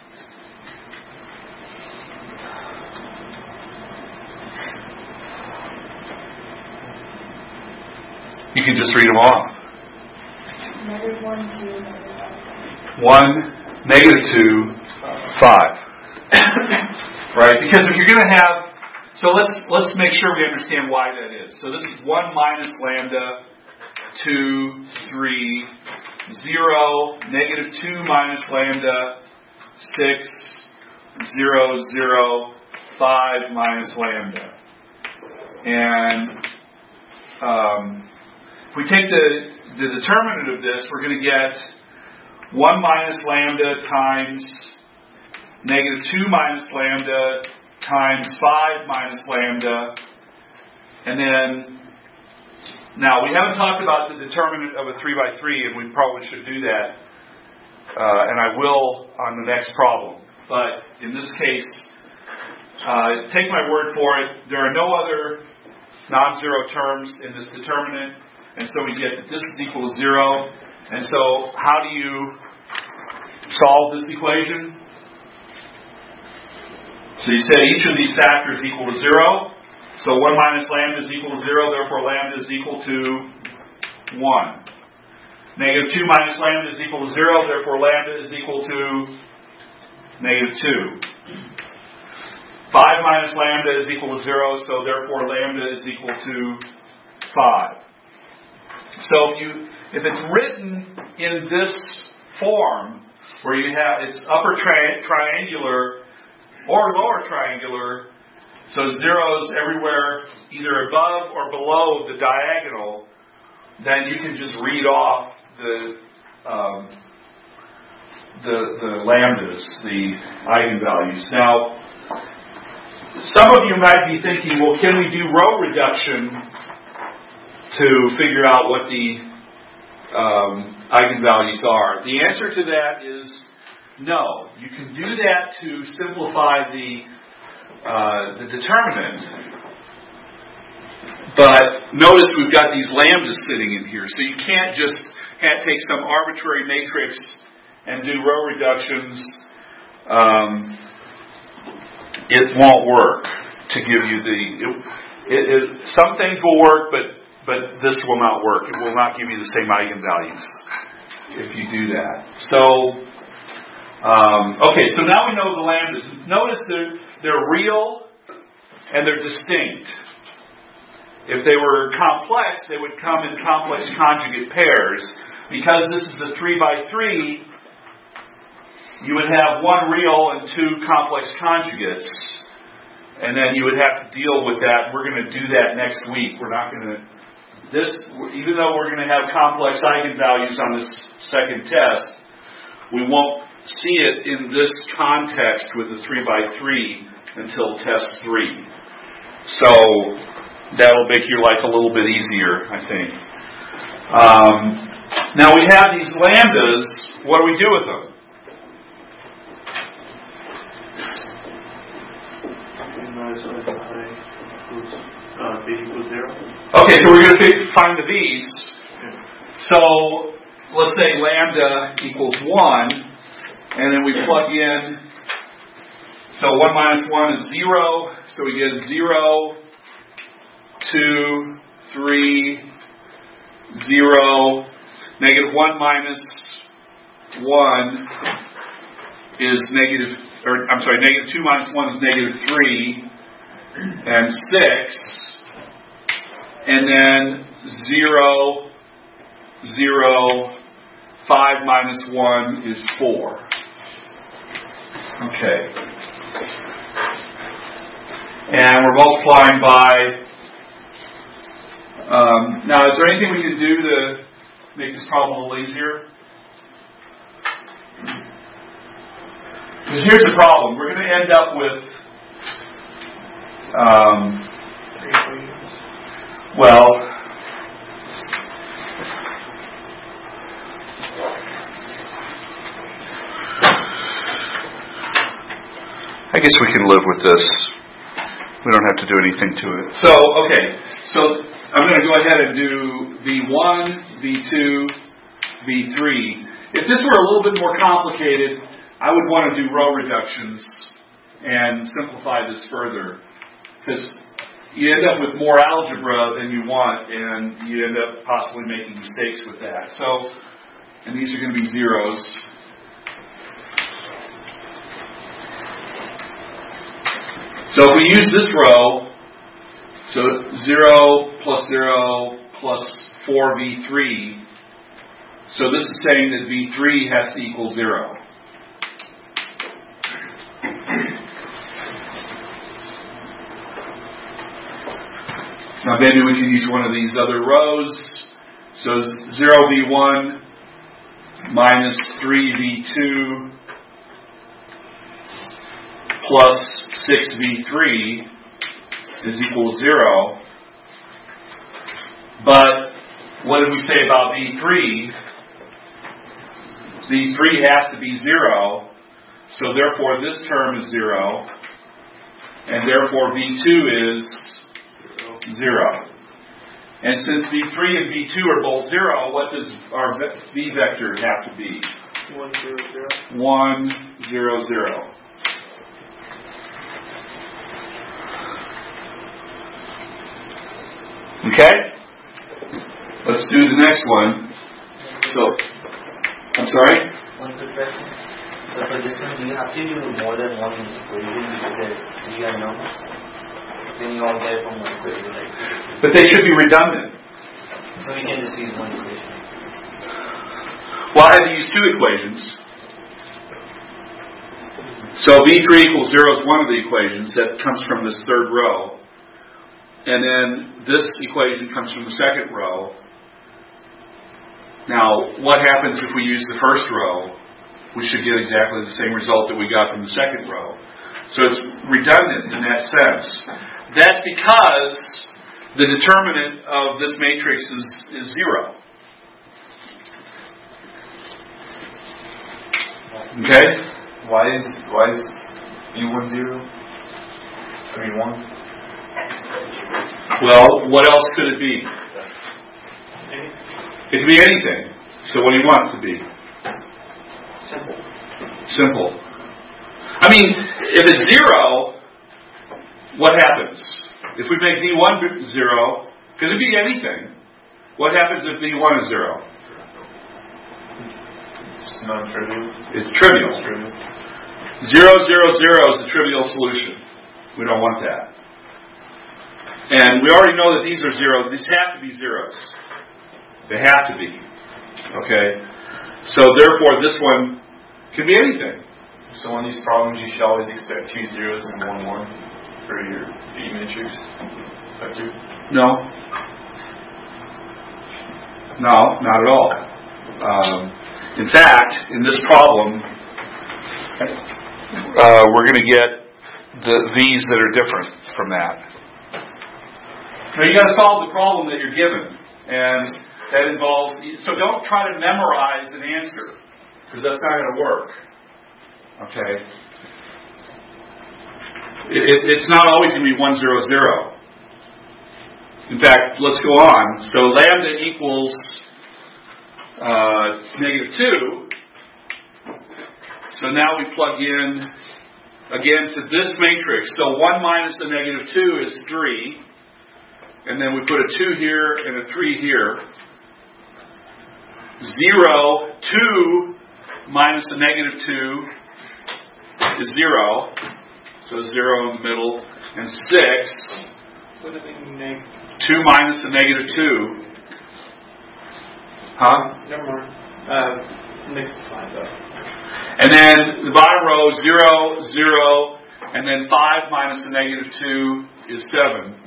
You can just read them off. Negative one, two, negative One, negative two, five. Right? Because if you're going to have, so let's let's make sure we understand why that is. So this is one minus lambda, two, three, zero, negative two minus lambda, six, zero, zero, five minus lambda. And um, if we take the the determinant of this, we're going to get one minus lambda times negative two minus lambda times five minus lambda. And then, now we haven't talked about the determinant of a three by three, and we probably should do that. Uh, and I will on the next problem. But in this case, uh, take my word for it, there are no other non-zero terms in this determinant. And so we get that this is equal to zero. And so how do you solve this equation? So you say each of these factors equal to zero. So one minus lambda is equal to zero, therefore lambda is equal to one. Negative two minus lambda is equal to zero, therefore lambda is equal to negative two. five minus lambda is equal to zero, so therefore lambda is equal to five. So if, you, if it's written in this form, where you have it's upper tri- triangular or lower triangular, so zeros everywhere either above or below the diagonal, then you can just read off the um, the, the lambdas, the eigenvalues. Now, some of you might be thinking, well, can we do row reduction to figure out what the um, eigenvalues are? The answer to that is no. You can do that to simplify the uh, the determinant. But notice we've got these lambdas sitting in here, so you can't just can't take some arbitrary matrix and do row reductions. Um, it won't work to give you the. It, it, it, some things will work, but but this will not work. It will not give you the same eigenvalues if you do that. So um, okay, so now we know the lambdas. Notice they're they're real and they're distinct. If they were complex, they would come in complex conjugate pairs. Because this is a three by three, you would have one real and two complex conjugates. And then you would have to deal with that. We're going to do that next week. We're not going to... This, even though we're going to have complex eigenvalues on this second test, we won't see it in this context with the three by three until test three. So... that'll make your life a little bit easier, I think. Um, now we have these lambdas. What do we do with them? Okay, so we're going to find the b's. So let's say lambda equals one, and then we plug in. So one minus one is zero, so we get zero. Two, three, zero, negative one minus one is negative, or I'm sorry, negative two minus one is negative three, and six, and then zero, zero, five minus one is four. Okay. And we're multiplying by Um, now, is there anything we can do to make this problem a little easier? Because here's the problem. We're going to end up with, um, well, I guess we can live with this. We don't have to do anything to it. So, okay. So, I'm going to go ahead and do V one, V two, V three. If this were a little bit more complicated, I would want to do row reductions and simplify this further. Because you end up with more algebra than you want, and you end up possibly making mistakes with that. So, and these are going to be zeros. So if we use this row, so zero plus zero plus four V three. So this is saying that V three has to equal zero. Now maybe we can use one of these other rows. So zero V one minus three V two plus six V three is equal to zero. But what did we say about V three? V three has to be zero, so therefore this term is zero, and therefore V two is zero. And since V three and V two are both zero, what does our V vector have to be? One, zero, zero. One, zero, zero. Okay? Let's do the next one. So, I'm sorry? One quick question. So for this one, do you have to do more than one equation because there's three unknowns? Then you all get it from one equation, like. But they should be redundant. So we can just use one equation. Well, I had to use two equations. So V three equals zero is one of the equations that comes from this third row. And then this equation comes from the second row. Now, what happens if we use the first row? We should get exactly the same result that we got from the second row. So it's redundant in that sense. That's because the determinant of this matrix is, is zero. Okay? Why is why is V one zero? I mean one. Well, what else could it be? It could be anything. So what do you want it to be? Simple. Simple. I mean, if it's zero, what happens? If we make V one zero, because it could be anything, what happens if V one is zero? It's non-trivial. It's trivial. It's trivial. Zero, zero, zero is the trivial solution. We don't want that. And we already know that these are zeros. These have to be zeros. They have to be. Okay? So therefore, this one can be anything. So on these problems, you should always expect two zeros and one one for your V matrix vector. No. No, not at all. Um, in fact, in this problem, uh, we're going to get the these that are different from that. Now you got to solve the problem that you're given, and that involves. So don't try to memorize an answer, because that's not going to work. Okay. It, it, it's not always going to be one zero zero. In fact, let's go on. So lambda equals uh, negative two. So now we plug in again to this matrix. So one minus the negative two is three. And then we put a two here and a three here. Zero, two minus the negative two is zero. So zero in the middle. And six. What do they neg- two minus the negative two. Huh? Never mind. Uh, next slide though. And then the bottom row, zero, zero, and then five minus the negative two is seven.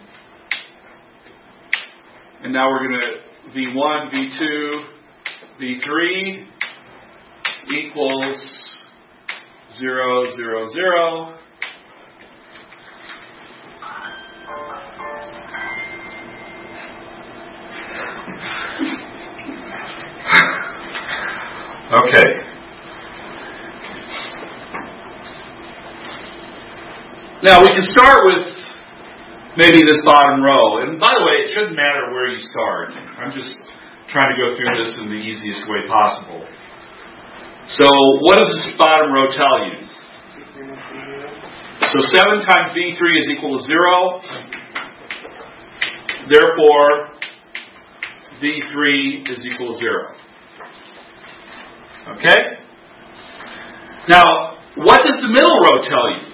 And now we're going to V one, V two, V three equals zero, zero, zero. Okay. Now we can start with maybe this bottom row. And by the way, it shouldn't matter where you start. I'm just trying to go through this in the easiest way possible. So what does this bottom row tell you? So seven times V three is equal to zero. Therefore, V three is equal to zero. Okay? Now, what does the middle row tell you?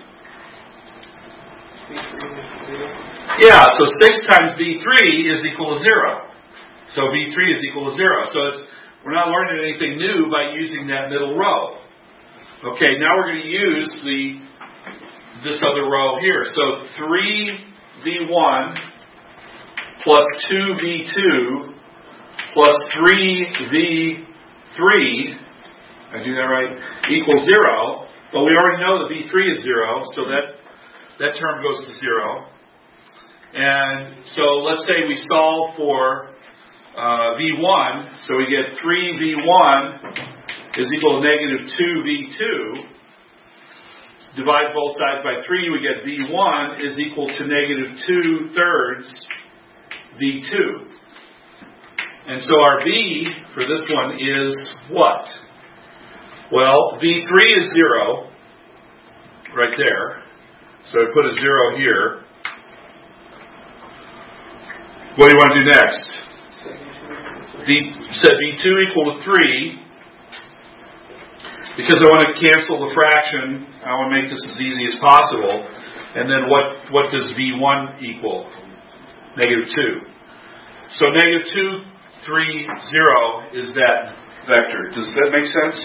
Yeah, so six times V three is equal to zero. So V three is equal to zero. So it's, we're not learning anything new by using that middle row. Okay, now we're going to use the this other row here. So three V one plus two V two plus three V three, I do that right, equals zero. But we already know that V three is zero, so that, that term goes to zero. And so let's say we solve for uh, V one, so we get three V one is equal to negative two V two. Divide both sides by three, we get V one is equal to negative two thirds V two. And so our V for this one is what? Well, V three is zero, right there. So we put a zero here. What do you want to do next? V, set V two equal to three, because I want to cancel the fraction, I want to make this as easy as possible. And then what, what does V one equal? Negative two. So negative two, three, zero is that vector. Does that make sense?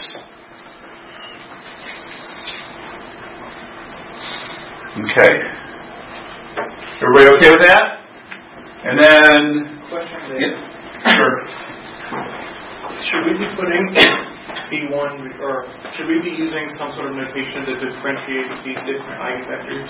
Okay. Everybody okay with that? And then... Question there. Yeah, sure. Should we be putting B one, or should we be using some sort of notation to differentiate these different eigenvectors?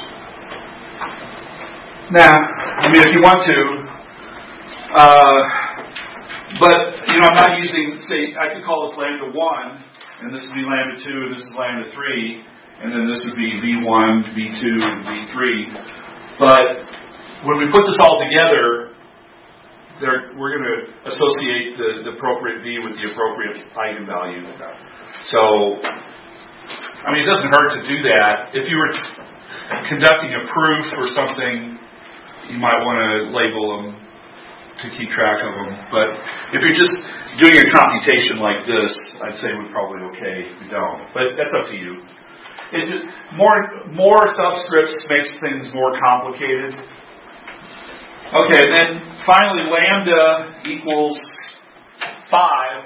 Nah, I mean, if you want to. Uh, but, you know, I'm not using, say, I could call this lambda one, and this would be lambda two, and this is lambda three, and then this would be V one, V two, and V three. But when we put this all together, There, we're going to associate the, the appropriate V with the appropriate eigenvalue. So, I mean, it doesn't hurt to do that. If you were conducting a proof or something, you might want to label them to keep track of them. But if you're just doing a computation like this, I'd say we're probably okay if you don't. But that's up to you. It just, more, more subscripts makes things more complicated. Okay, and then finally lambda equals five.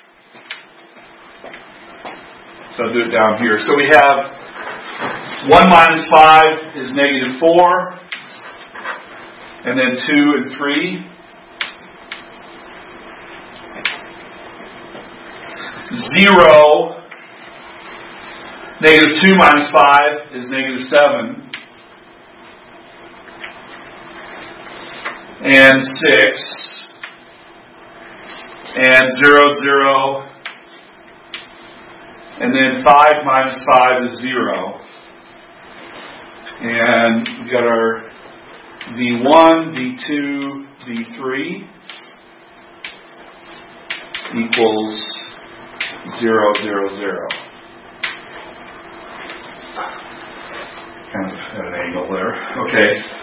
So I'll do it down here. So we have one minus five is negative four, and then two and three. Zero, negative two minus five is negative seven. And six, and zero, zero, and then five minus five is zero. And we've got our V one, V two, V three equals zero, zero, zero. Kind of at an angle there. Okay.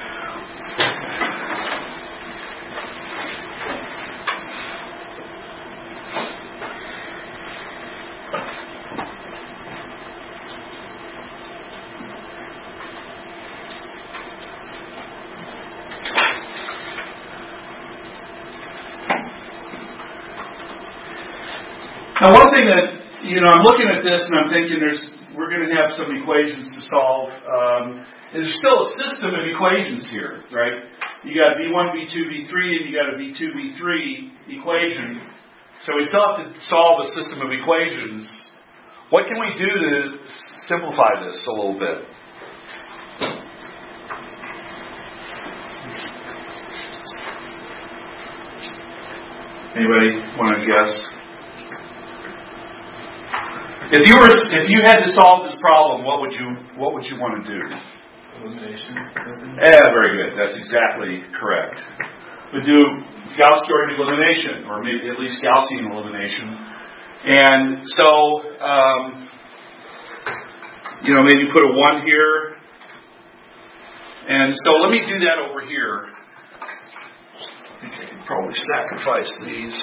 Now, one thing that, you know, I'm looking at this and I'm thinking there's, we're going to have some equations to solve. Um, and there's still a system of equations here, right? You got V one, V two, V three, and you got a V two, V three equation. So we still have to solve a system of equations. What can we do to simplify this a little bit? Anybody want to guess? If you were, if you had to solve this problem, what would you, what would you want to do? Elimination. Yeah, very good. That's exactly correct. We do Gauss-Jordan elimination, or maybe at least Gaussian elimination. And so, um, you know, maybe put a one here. And so let me do that over here. I think I can probably sacrifice these.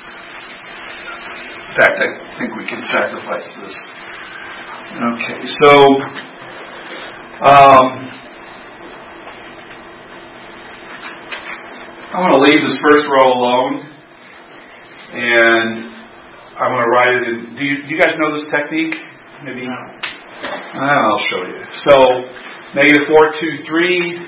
In fact, I think we can sacrifice this. Okay, so um, I want to leave this first row alone, and I'm going to write it in. Do you, do you guys know this technique? Maybe. Uh, I'll show you. So negative four, two, three.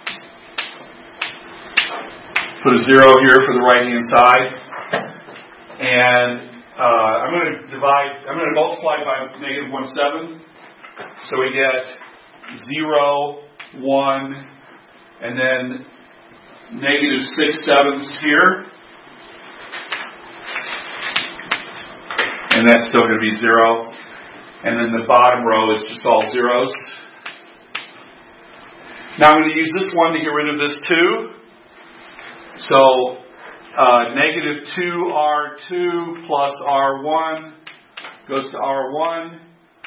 Put a zero here for the right hand side, and Uh, I'm going to divide, I'm going to multiply by negative one, seven. So we get zero, one, and then negative six sevenths here. And that's still going to be zero. And then the bottom row is just all zeros. Now I'm going to use this one to get rid of this two. So Uh, negative two R two plus R one goes to R one.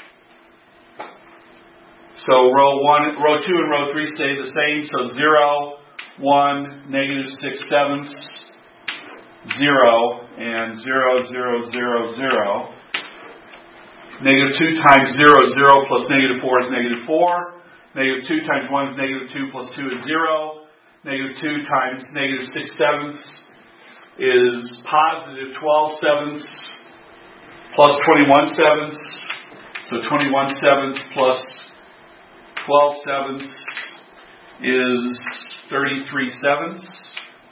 So row one, row two and row three stay the same. So zero, one, negative six sevenths, zero, and zero, zero, zero, zero. Negative two times zero is zero, plus negative four is negative four. Negative two times one is negative two, plus two is zero. Negative two times negative six sevenths is positive twelve sevenths, plus twenty-one sevenths. So twenty-one sevenths plus twelve sevenths is thirty-three sevenths.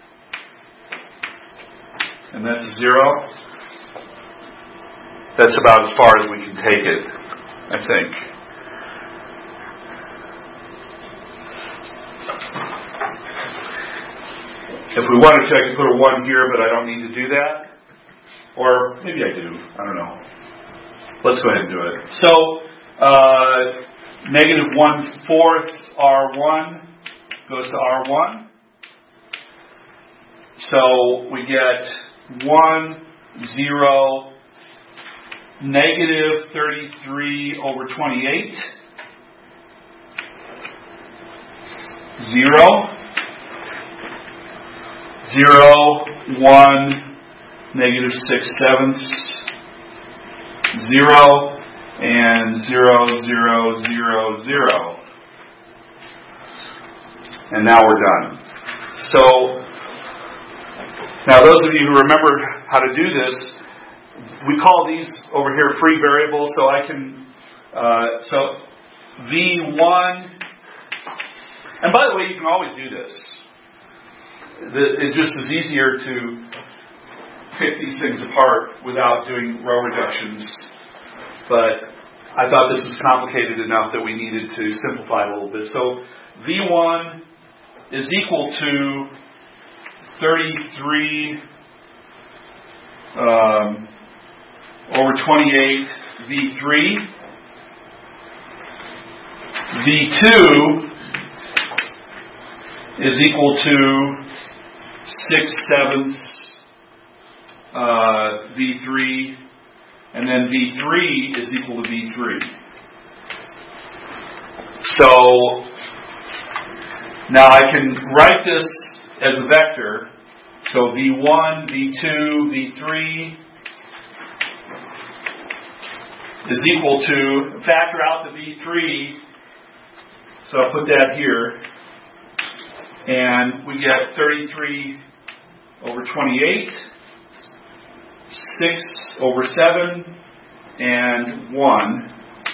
And that's a zero. That's about as far as we can take it, I think. If we wanted to, I could put a one here, but I don't need to do that. Or maybe I do. I don't know. Let's go ahead and do it. So, uh, negative one fourth R one goes to R one. So we get one, zero, negative thirty-three over twenty-eight, zero, zero, one, negative six sevenths, zero, and zero, zero, zero, zero. And now we're done. So, now those of you who remember how to do this, we call these over here free variables, so I can, uh, so V one, and by the way, you can always do this. It just is easier to pick these things apart without doing row reductions, but I thought this was complicated enough that we needed to simplify it a little bit. So V one is equal to thirty-three um, over twenty-eight V three. V two is equal to six sevenths uh, V three, and then V three is equal to V three. So now I can write this as a vector. So V one, V two, V three is equal to, factor out the V three, so I'll put that here, and we get thirty-three over twenty-eight, six over seven, and one.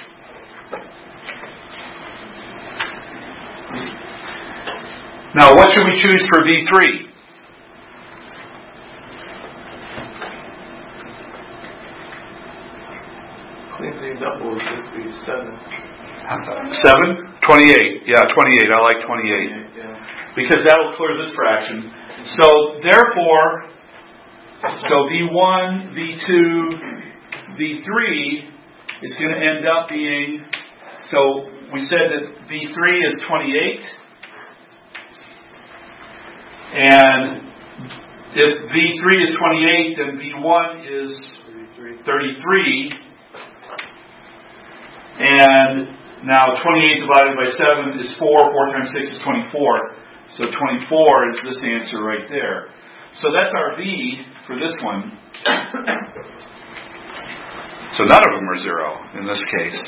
Now, what should we choose for V three? Clean things up a little bit, be seven. Seven? Twenty-eight. Yeah, twenty-eight. I like twenty-eight. Yeah. Because that will clear this fraction. So, therefore, so V one, V two, V three is going to end up being, so we said that V three is twenty-eight. And if V three is twenty-eight, then V one is thirty-three. And now twenty-eight divided by seven is four. four times six is twenty-four. So twenty-four is this answer right there. So that's our V for this one. So none of them are zero in this case.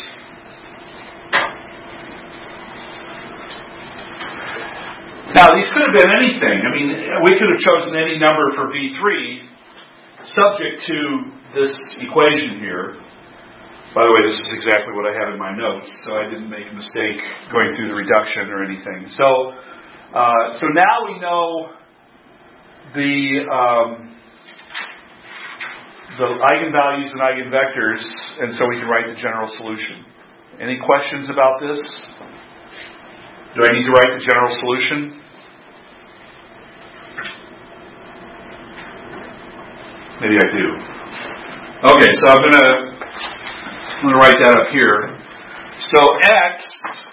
Now, these could have been anything. I mean, we could have chosen any number for V three subject to this equation here. By the way, this is exactly what I have in my notes, so I didn't make a mistake going through the reduction or anything. So, uh, so now we know the um, the eigenvalues and eigenvectors, and so we can write the general solution. Any questions about this? Do I need to write the general solution? Maybe I do. Okay, so I'm going to I'm going to write that up here. So x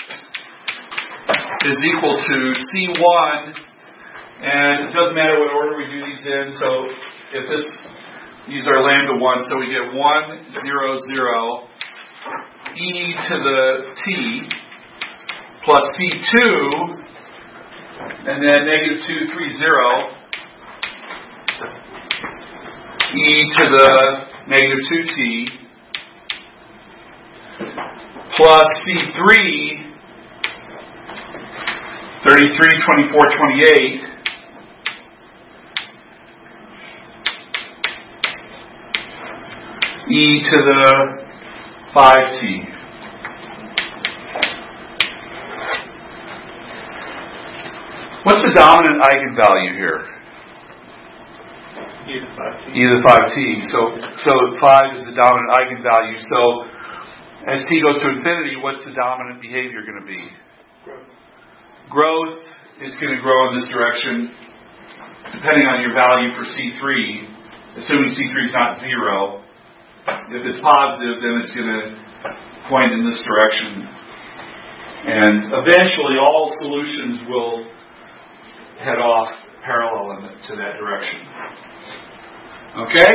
is equal to C one, and it doesn't matter what order we do these in. So if this, these are lambda one, so we get one, zero, zero, e to the t, plus P two, and then negative two, three, zero, e to the negative two t plus C three, thirty-three, twenty-four, twenty-eight, e to the five t. What's the dominant eigenvalue here? E to the five t. E to the five t. So, so five is the dominant eigenvalue. So, as t goes to infinity, what's the dominant behavior going to be? Growth. Growth is going to grow in this direction, depending on your value for C three. Assuming C three is not zero. If it's positive, then it's going to point in this direction. And eventually, all solutions will head off parallel in the, to that direction. Okay?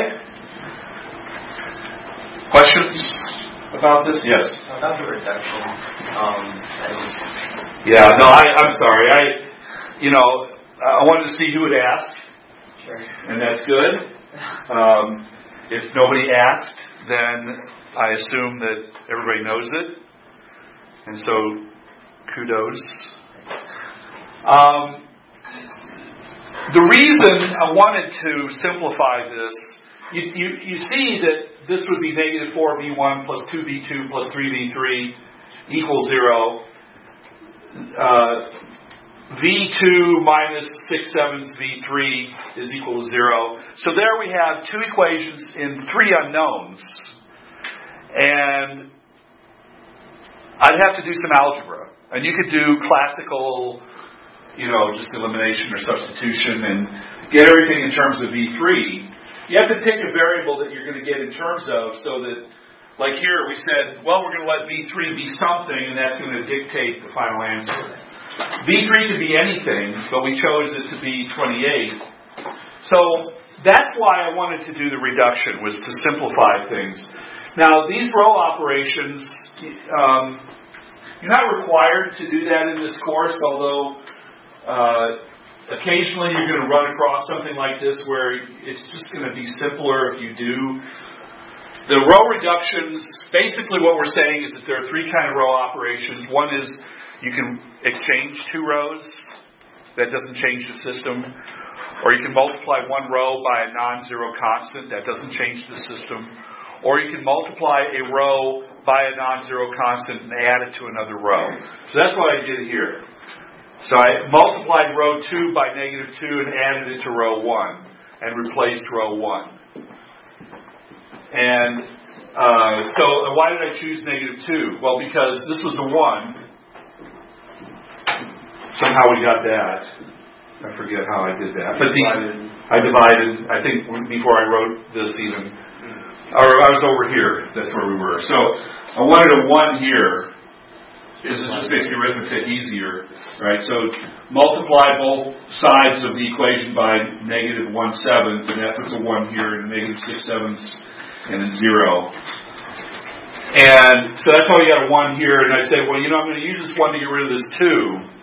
Questions about this? Yes. About the reduction, um, and Yeah, no, I, I'm sorry. I, you know, I wanted to see who would ask, sure. and that's good. Um, if nobody asked, then I assume that everybody knows it, and so kudos. Um, the reason I wanted to simplify this, you, you, you see that this would be negative four v one plus two v two plus three v three equals zero. Uh, v two minus six sevenths v three is equal to zero. So there we have two equations in three unknowns. And I'd have to do some algebra. And you could do classical, you know, just elimination or substitution and get everything in terms of v three. You have to pick a variable that you're going to get in terms of so that, like here we said, well, we're going to let v three be something and that's going to dictate the final answer. v three could be anything, but we chose it to be twenty-eight. So that's why I wanted to do the reduction, was to simplify things. Now, these row operations, um, you're not required to do that in this course, although uh, occasionally you're going to run across something like this where it's just going to be simpler if you do. The row reductions, basically what we're saying is that there are three kind of row operations. One is you can exchange two rows. That doesn't change the system. Or you can multiply one row by a non-zero constant. That doesn't change the system. Or you can multiply a row by a non-zero constant and add it to another row. So that's what I did here. So I multiplied row two by negative two and added it to row one and replaced row one. And uh, so why did I choose negative two? Well, because this was a one. Somehow we got that. I forget how I did that. But the, I divided, I think before I wrote this even, or I was over here. That's where we were. So I wanted a one here. This is just basically arithmetic easier, right? So multiply both sides of the equation by negative one seventh, and that puts a one here, and negative six sevenths, and then zero. And so that's how we got a one here. And I say, well, you know, I'm going to use this one to get rid of this two.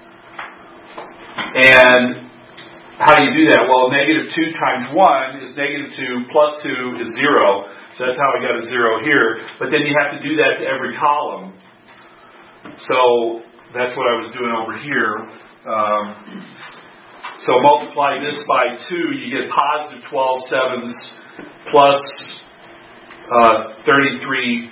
And how do you do that? Well, negative two times one is negative two plus two is zero. So that's how I got a zero here. But then you have to do that to every column. So that's what I was doing over here. Um, so multiply this by two, you get positive twelve sevenths plus uh, thirty-three,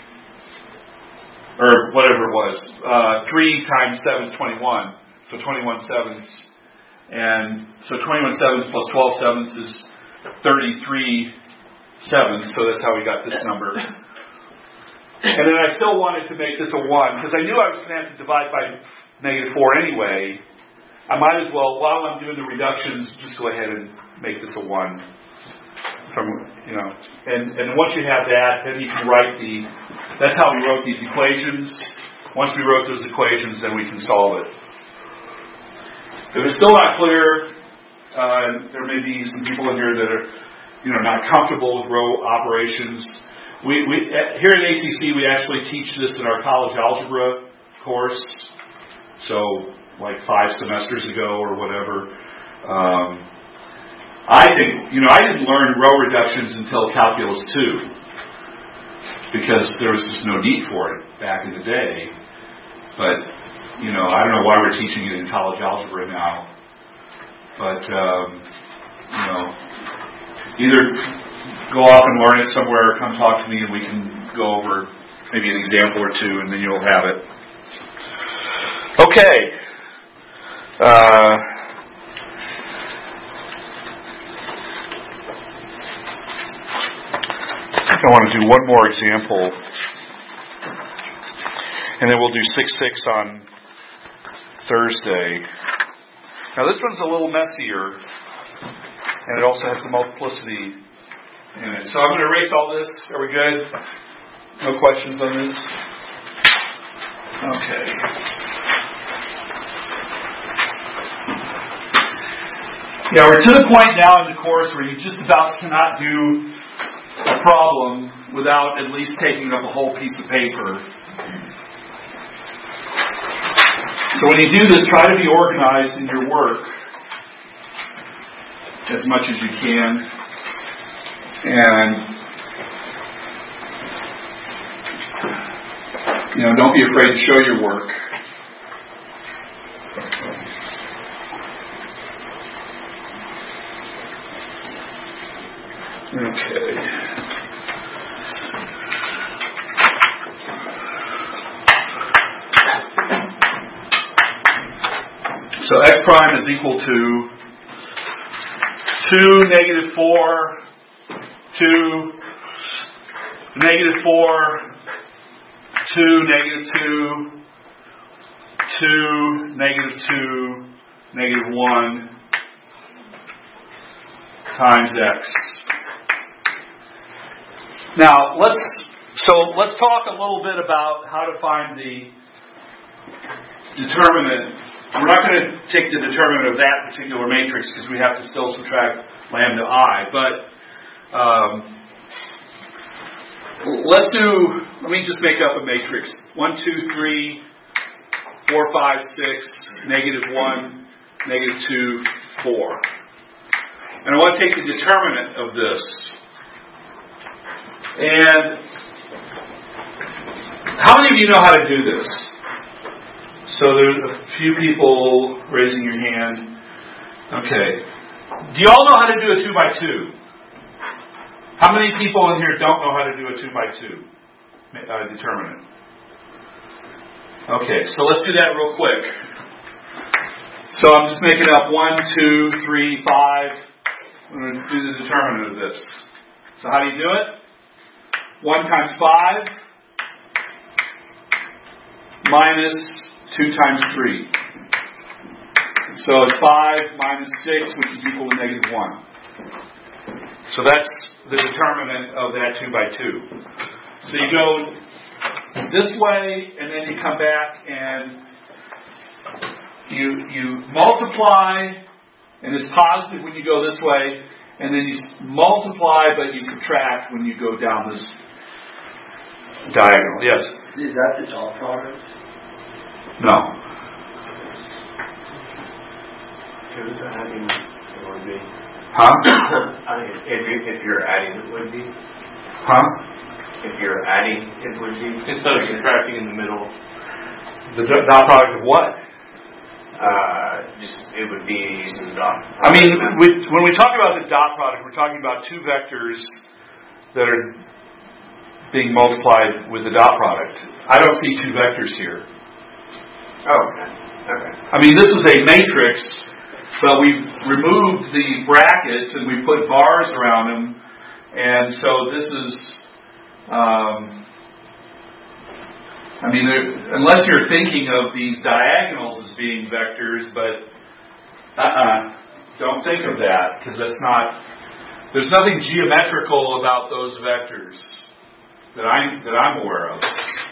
or whatever it was. Uh, three times seven is twenty-one. So twenty-one sevenths. And so twenty-one sevenths plus twelve sevenths is thirty-three sevenths. So that's how we got this number. And then I still wanted to make this a one, because I knew I was going to have to divide by negative four anyway. I might as well, while I'm doing the reductions, just go ahead and make this a one. From, you know, and, and once you have that, then you can write the, that's how we wrote these equations. Once we wrote those equations, then we can solve it. If it's still not clear, uh, there may be some people in here that are, you know, not comfortable with row operations. We, we here at A C C, we actually teach this in our college algebra course. So, like five semesters ago or whatever. Um, I think, you know, I didn't learn row reductions until Calculus two, because there was just no need for it back in the day. But, you know, I don't know why we're teaching it in college algebra now. But, um, you know, either go off and learn it somewhere, or come talk to me and we can go over maybe an example or two, and then you'll have it. Okay. Uh, I want to do one more example, and then we'll do six six on Thursday. Now this one's a little messier, and it also has the multiplicity in it. So I'm going to erase all this. Are we good? No questions on this? Okay. Yeah, we're to the point now in the course where you just about cannot do a problem without at least taking up a whole piece of paper. So when you do this, try to be organized in your work as much as you can. And, you know, don't be afraid to show your work. Okay. So x prime is equal to two, negative four, two, negative four, two, negative two, two, negative two, negative one times x. Now let's so let's talk a little bit about how to find the determinant. We're not going to take the determinant of that particular matrix because we have to still subtract lambda I. But um, let's do. Let me just make up a matrix: one, two, three, four, five, six, negative one, negative two, four. And I want to take the determinant of this. And how many of you know how to do this? So there's a few people raising your hand. Okay. Do you all know how to do a two by two? How many people in here don't know how to do a two by two uh, determinant? Okay, so let's do that real quick. So I'm just making up one, two, three, five. I'm going to do the determinant of this. So how do you do it? one times five minus two times three. So it's five minus six, which is equal to negative one. So that's the determinant of that two by two. So you go this way, and then you come back and you you multiply, and it's positive when you go this way, and then you multiply, but you subtract when you go down this diagonal. Yes? Is that the dot product? No. If it's adding, it would be. Huh? I mean, if, you, if you're adding, it would be. Huh? If you're adding, it would be. Instead of subtracting in the middle. The dot product of what? Uh, just, it would be the dot product. I mean, with, when we talk about the dot product, we're talking about two vectors that are being multiplied with the dot product. I don't see two vectors here. Oh, okay. Okay. I mean, this is a matrix, but we've removed the brackets and we put bars around them, and so this is, um, I mean, there, unless you're thinking of these diagonals as being vectors, but uh-uh, don't think of that, because that's not, there's nothing geometrical about those vectors that I'm, that I'm aware of.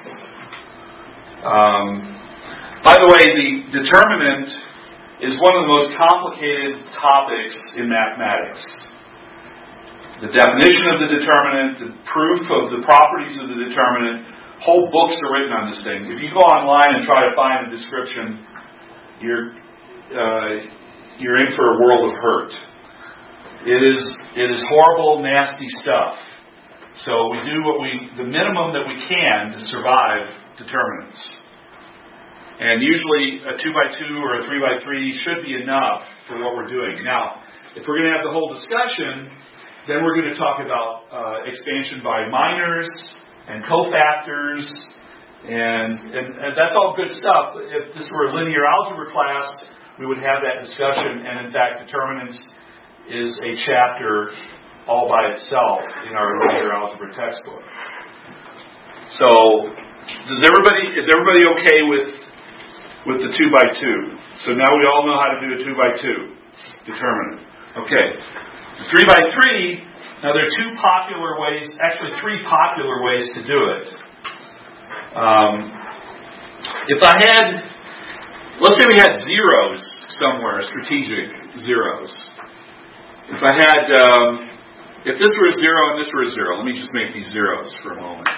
Um, by the way, the determinant is one of the most complicated topics in mathematics. The definition of the determinant, the proof of the properties of the determinant, whole books are written on this thing. If you go online and try to find a description, you're uh, you're in for a world of hurt. It is it is horrible, nasty stuff. So we do what we the minimum that we can to survive determinants. And usually a two by two or a three by three should be enough for what we're doing. Now, if we're going to have the whole discussion, then we're going to talk about uh, expansion by minors and cofactors, and, and, and that's all good stuff. If this were a linear algebra class, we would have that discussion, and in fact, determinants is a chapter all by itself in our linear algebra textbook. So, does everybody is everybody okay with with the two by two? So now we all know how to do a two by two determinant. Okay. The three by three, now there are two popular ways, actually three popular ways to do it. Um, if I had, let's say we had zeros somewhere, strategic zeros. If I had, um, if this were a zero and this were a zero, let me just make these zeros for a moment.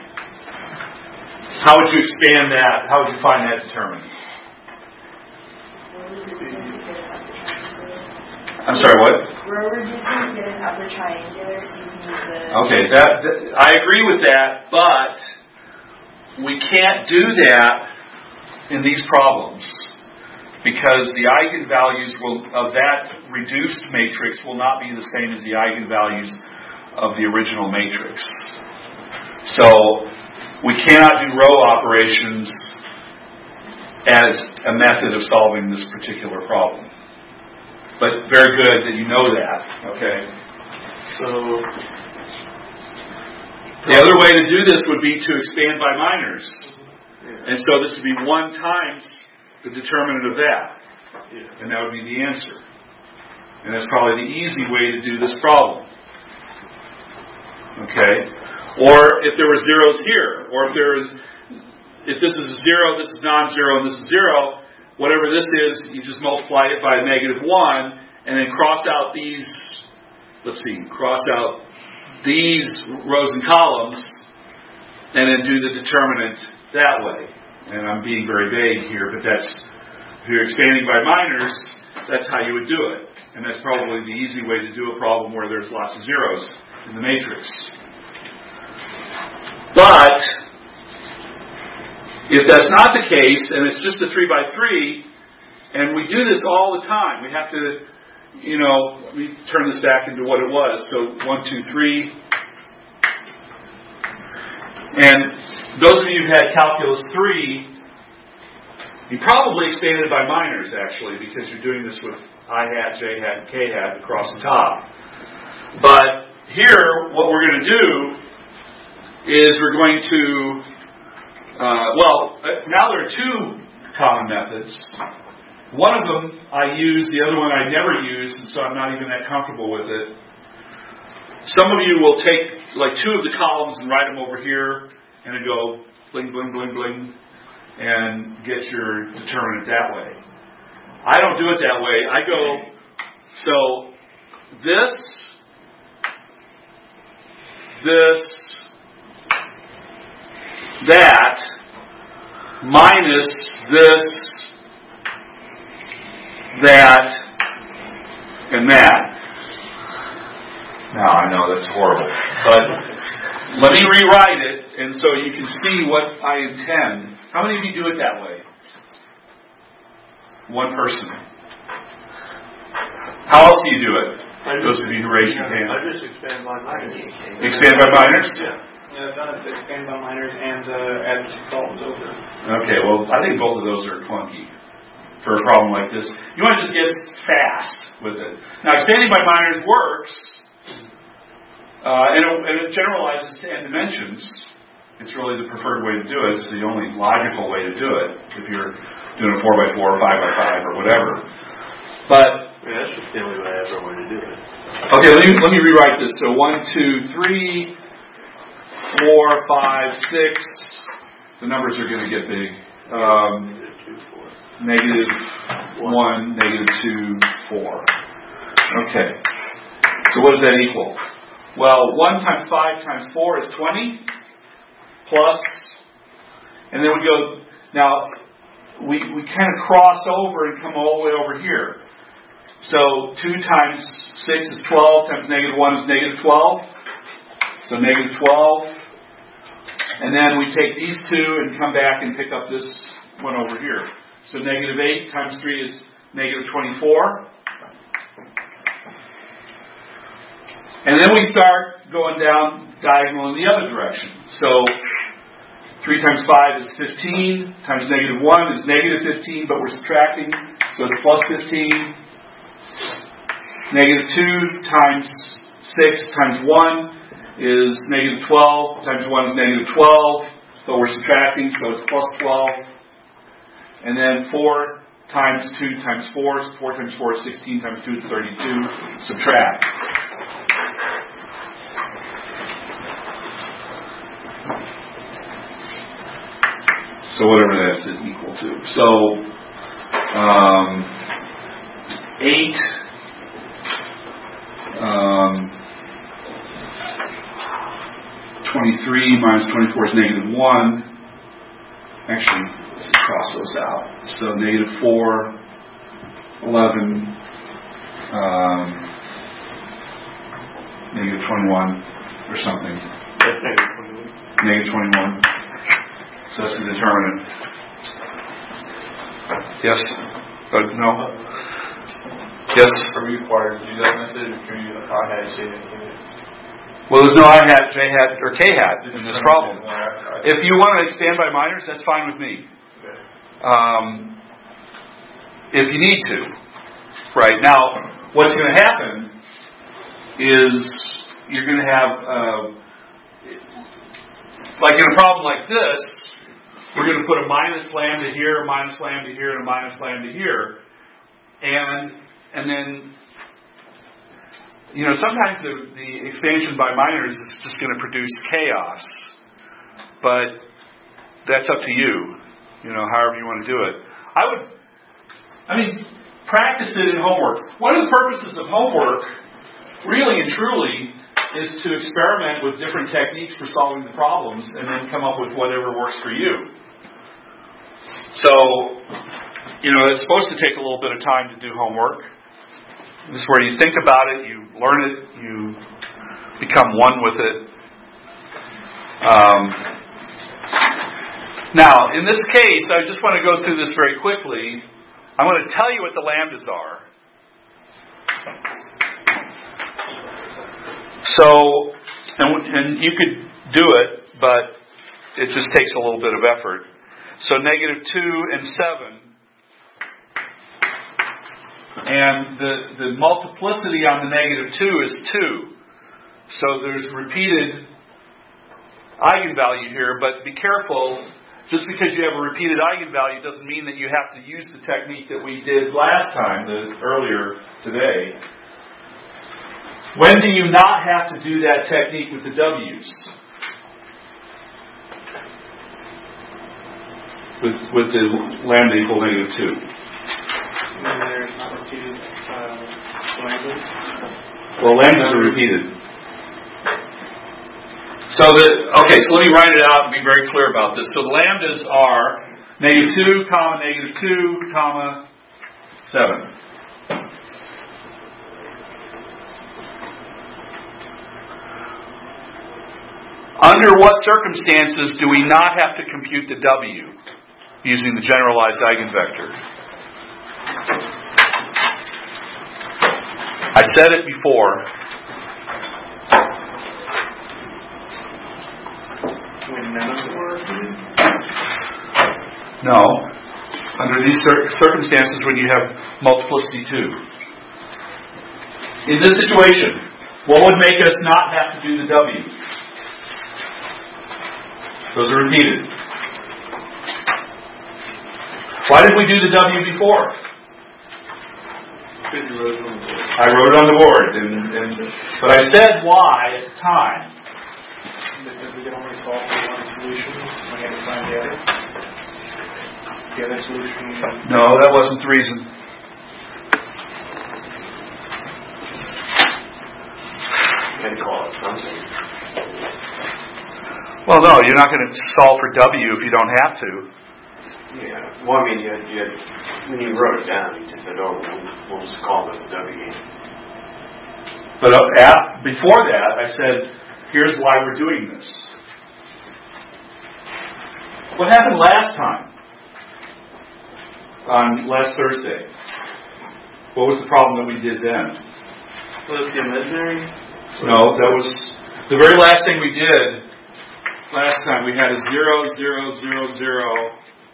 How would you expand that? How would you find that determinant? I'm sorry, what? We're reducing to get an upper triangular, so you can use the... Okay, that, that I agree with that, but we can't do that in these problems because the eigenvalues will, of that reduced matrix will not be the same as the eigenvalues of the original matrix. So we cannot do row operations as a method of solving this particular problem. But very good that you know that. Okay. So the other way to do this would be to expand by minors. Yeah. And so this would be one times the determinant of that. Yeah. And that would be the answer. And that's probably the easy way to do this problem. Okay? Or if there were zeros here, or if there is, if this is a zero, this is non-zero, and this is zero, whatever this is, you just multiply it by negative one, and then cross out these, let's see, cross out these rows and columns, and then do the determinant that way. And I'm being very vague here, but that's, if you're expanding by minors, that's how you would do it. And that's probably the easy way to do a problem where there's lots of zeros in the matrix. But if that's not the case, and it's just a three by three, and we do this all the time, we have to, you know, let me turn this back into what it was. So one, two, three. And those of you who had calculus three, you probably expanded by minors, actually, because you're doing this with I hat, J hat, and K hat across the top. But here, what we're going to do is we're going to, uh, well, now there are two common methods. One of them I use, the other one I never use, and so I'm not even that comfortable with it. Some of you will take like two of the columns and write them over here, and then go bling, bling, bling, bling, and get your determinant that way. I don't do it that way. I go, so this, this, that, minus this, that, and that. Now, I know that's horrible, but let me rewrite it, and so you can see what I intend. How many of you do it that way? One person. How else do you do it? Those of you who raise your hand. I just expand by minors. Expand by minors? Yeah. Yeah, I've done it to expand by minors and uh, add two columns over. Okay, well, I think both of those are clunky for a problem like this. You want to just get fast with it. Now, expanding by minors works, uh, and, it, and it generalizes to n dimensions. It's really the preferred way to do it. It's the only logical way to do it if you're doing a four by four or five by five or whatever. But yeah, that's just the only way I ever want to do it. Okay, let me let me rewrite this. So one, two, three, four, five, six. The numbers are going to get big. Um, negative one, negative two, four. Okay. So what does that equal? Well, one times five times four is twenty. Plus, and then we go, now, we, we kind of cross over and come all the way over here. So two times six is twelve, times negative one is negative twelve. So negative twelve. And then we take these two and come back and pick up this one over here. So negative eight times three is negative twenty-four. And then we start going down diagonal in the other direction. So three times five is fifteen, times negative one is negative fifteen, but we're subtracting, so it's plus fifteen. Negative two times six times one is negative twelve, times one is negative twelve, but we're subtracting, so it's plus twelve. And then four times two times four, so four times four is sixteen, times two is thirty-two, subtract. So whatever that is equal to. So um, eight um, twenty-three minus twenty-four is negative one. Actually, let's cross those out. So negative four, eleven, um, negative twenty-one or something. Negative twenty-one. So that's the determinant. Yes? Uh, no? Yes? Are we required to do that method, or can we I had J hat? Well, there's no I hat, J hat, or K hat in this problem. If you want to expand by minors, that's fine with me. Um, if you need to. Right. Now, what's going to happen is you're going to have, uh, like in a problem like this, we're going to put a minus lambda here, a minus lambda here, and a minus lambda here. And and then, you know, sometimes the, the expansion by minors is just going to produce chaos. But that's up to you, you know, however you want to do it. I would, I mean, practice it in homework. One of the purposes of homework, really and truly, is to experiment with different techniques for solving the problems and then come up with whatever works for you. So, you know, it's supposed to take a little bit of time to do homework. This is where you think about it, you learn it, you become one with it. Um, now, in this case, I just want to go through this very quickly. I'm going to tell you what the lambdas are. So, and, and you could do it, but it just takes a little bit of effort. So negative two and seven. And the, the multiplicity on the negative two is two. So there's repeated eigenvalue here, but be careful. Just because you have a repeated eigenvalue doesn't mean that you have to use the technique that we did last time, the, earlier today. When do you not have to do that technique with the W's? With, with the lambda equal negative two. And there's not repeated uh, lambdas. Well, lambdas are repeated. So the okay, so let me write it out and be very clear about this. So the lambdas are negative two, comma, negative two, comma, seven. Under what circumstances do we not have to compute the W using the generalized eigenvector? I said it before. When none of them were repeated? No. Under these cir- circumstances when you have multiplicity two. In this situation, what would make us not have to do the W? Those are repeated. Why did we do the W before? I wrote it on the board, and, and but I said why at the time. Because we can only solve for one solution when you have to find the other. The other solution. No, that wasn't the reason. Can call it something. Well, no, you're not going to solve for W if you don't have to. Yeah, well, I mean, you had, you had, when you wrote it down, you just said, oh, we'll, we'll just call this W. But uh, at, before that, I said, here's why we're doing this. What happened last time? On last Thursday? What was the problem that we did then? Was it the imaginary? No, that was the very last thing we did last time. We had a zero, zero, zero, zero,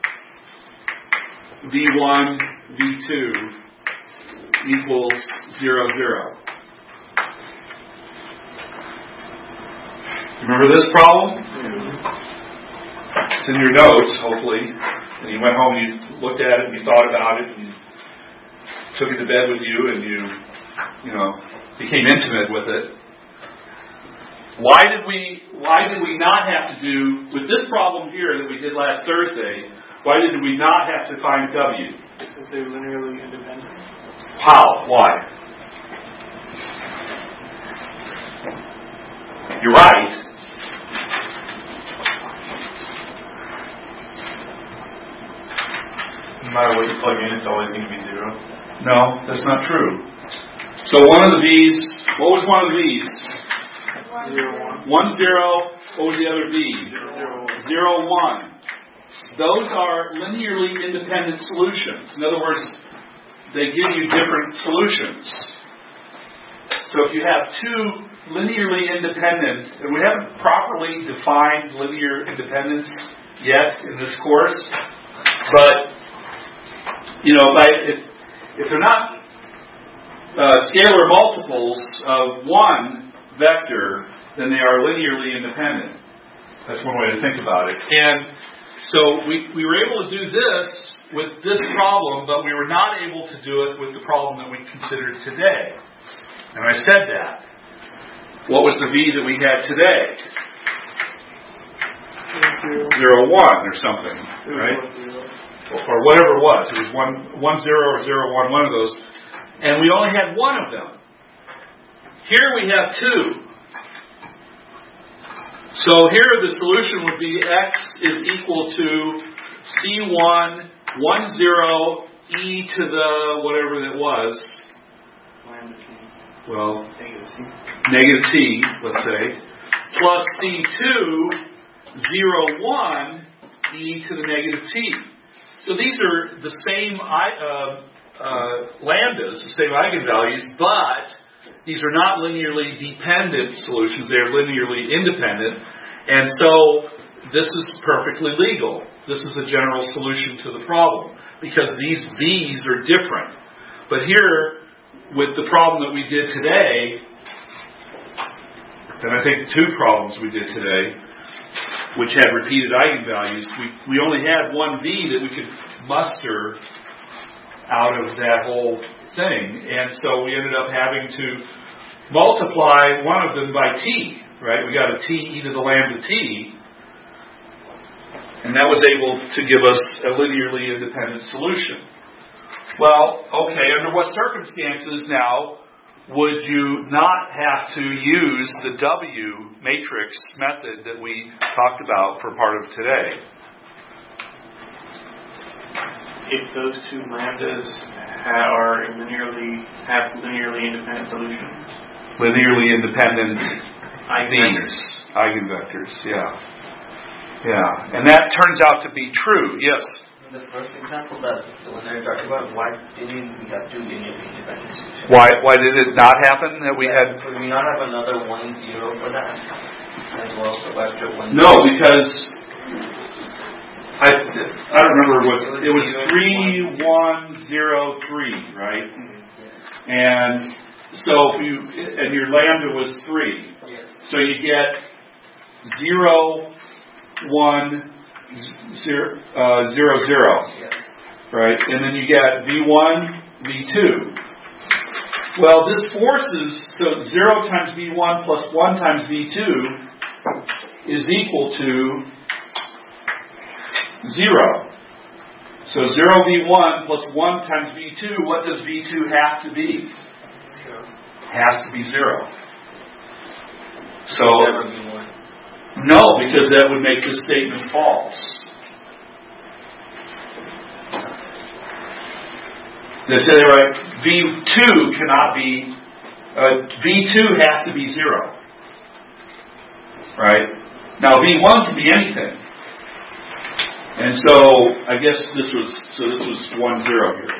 V one, V two equals zero, zero. Remember this problem? It's in your notes, hopefully. And you went home and you looked at it and you thought about it and you took it to bed with you and you, you know, became intimate with it. Why did we why did we not have to do, with this problem here that we did last Thursday, why did we not have to find W? Because they're linearly independent. How? Why? You're right. No matter what you plug in, it's always going to be zero. No, that's not true. So one of the V's, what was one of the V's? Zero, one. One zero, what was the other V? Zero, one. Zero, one. Those are linearly independent solutions. In other words, they give you different solutions. So if you have two linearly independent, and we haven't properly defined linear independence yet in this course, but, you know, if, if they're not uh, scalar multiples of one vector, then they are linearly independent. That's one way to think about it. And so we, we were able to do this with this problem, but we were not able to do it with the problem that we considered today. And I said that. What was the V that we had today? Zero, one or something, right? Or whatever it was. It was one, one zero or zero, one, one of those. And we only had one of them. Here we have two. So here the solution would be x is equal to C one, one, zero, e to the whatever that was. Well, negative t, let's say, plus C two, zero, one, e to the negative t. So these are the same uh, uh, lambdas, the same eigenvalues, but these are not linearly dependent solutions. They are linearly independent. And so this is perfectly legal. This is the general solution to the problem because these V's are different. But here, with the problem that we did today, and I think two problems we did today, which had repeated eigenvalues, we, we only had one V that we could muster out of that whole thing. And so we ended up having to multiply one of them by t, right? We got a t e to the lambda t, and that was able to give us a linearly independent solution. Well, okay, under what circumstances now would you not have to use the W matrix method that we talked about for part of today? If those two lambdas ha- are linearly have linearly independent solutions. Linearly independent Eigenvectors. Eigenvectors, yeah. Yeah. And that turns out to be true, yes. The first example that the one I talked about, why didn't we have two linearly independent solutions? Why why did it not happen that we had? Could we not have another one zero for that as well? So after one. No, because I I don't remember what it was. Three one zero three, right? And so if you and your lambda was three, Yes. so you get zero one zero uh, zero zero, Yes. right? And then you get V one V two. Well, this forces so zero times V one plus one times V two is equal to zero. So zero V one plus one times V two, what does V two have to be? Zero. Has to be zero. So, Never be one. no, because that would make this statement false. Did I say that right? V two cannot be, uh, V two has to be zero. Right? Now V one can be anything. And so, I guess this was, so this was one zero here.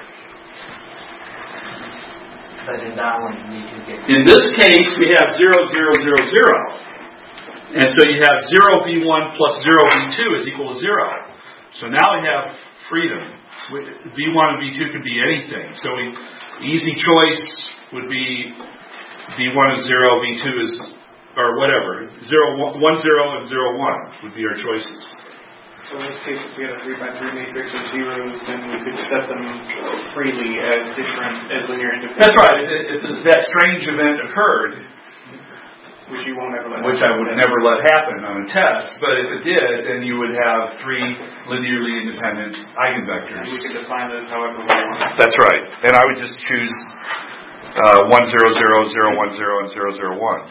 But in that one, you need to get... In this case, we have zero, zero, zero, zero. And so you have zero V one plus zero V two is equal to zero. So now we have freedom. V one and V two could be anything. So we, easy choice would be V one is zero, V two is, or whatever. Zero, one, zero, and zero, one would be our choices. So in this case, if we had a three by three matrix of zeros, then we could set them freely as different, as linear independent. That's right. If, if that strange event occurred, which you won't ever let which I would never let happen on a test, but if it did, then you would have three linearly independent eigenvectors. And we could define those however we want. That's right. And I would just choose uh, one, zero, zero, zero, one, zero, and zero, zero, one.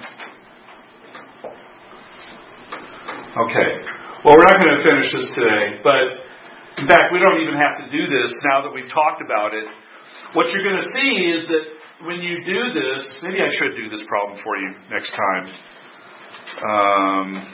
Okay. Well, we're not going to finish this today, but in fact, we don't even have to do this now that we've talked about it. What you're going to see is that when you do this, maybe I should do this problem for you next time. Um,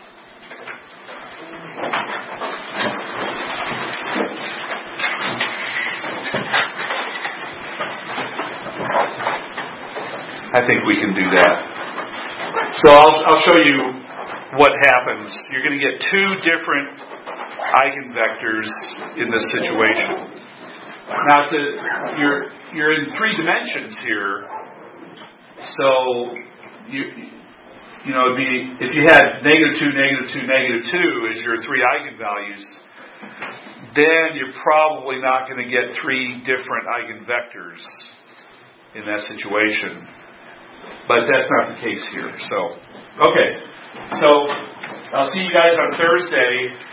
I think we can do that. So I'll, I'll show you what happens. You're going to get two different eigenvectors in this situation. Now, it's a, you're you're in three dimensions here, so you you know it'd be, if you had negative two, negative two, negative two as your three eigenvalues, then you're probably not going to get three different eigenvectors in that situation. But that's not the case here. So, okay. So I'll see you guys on Thursday.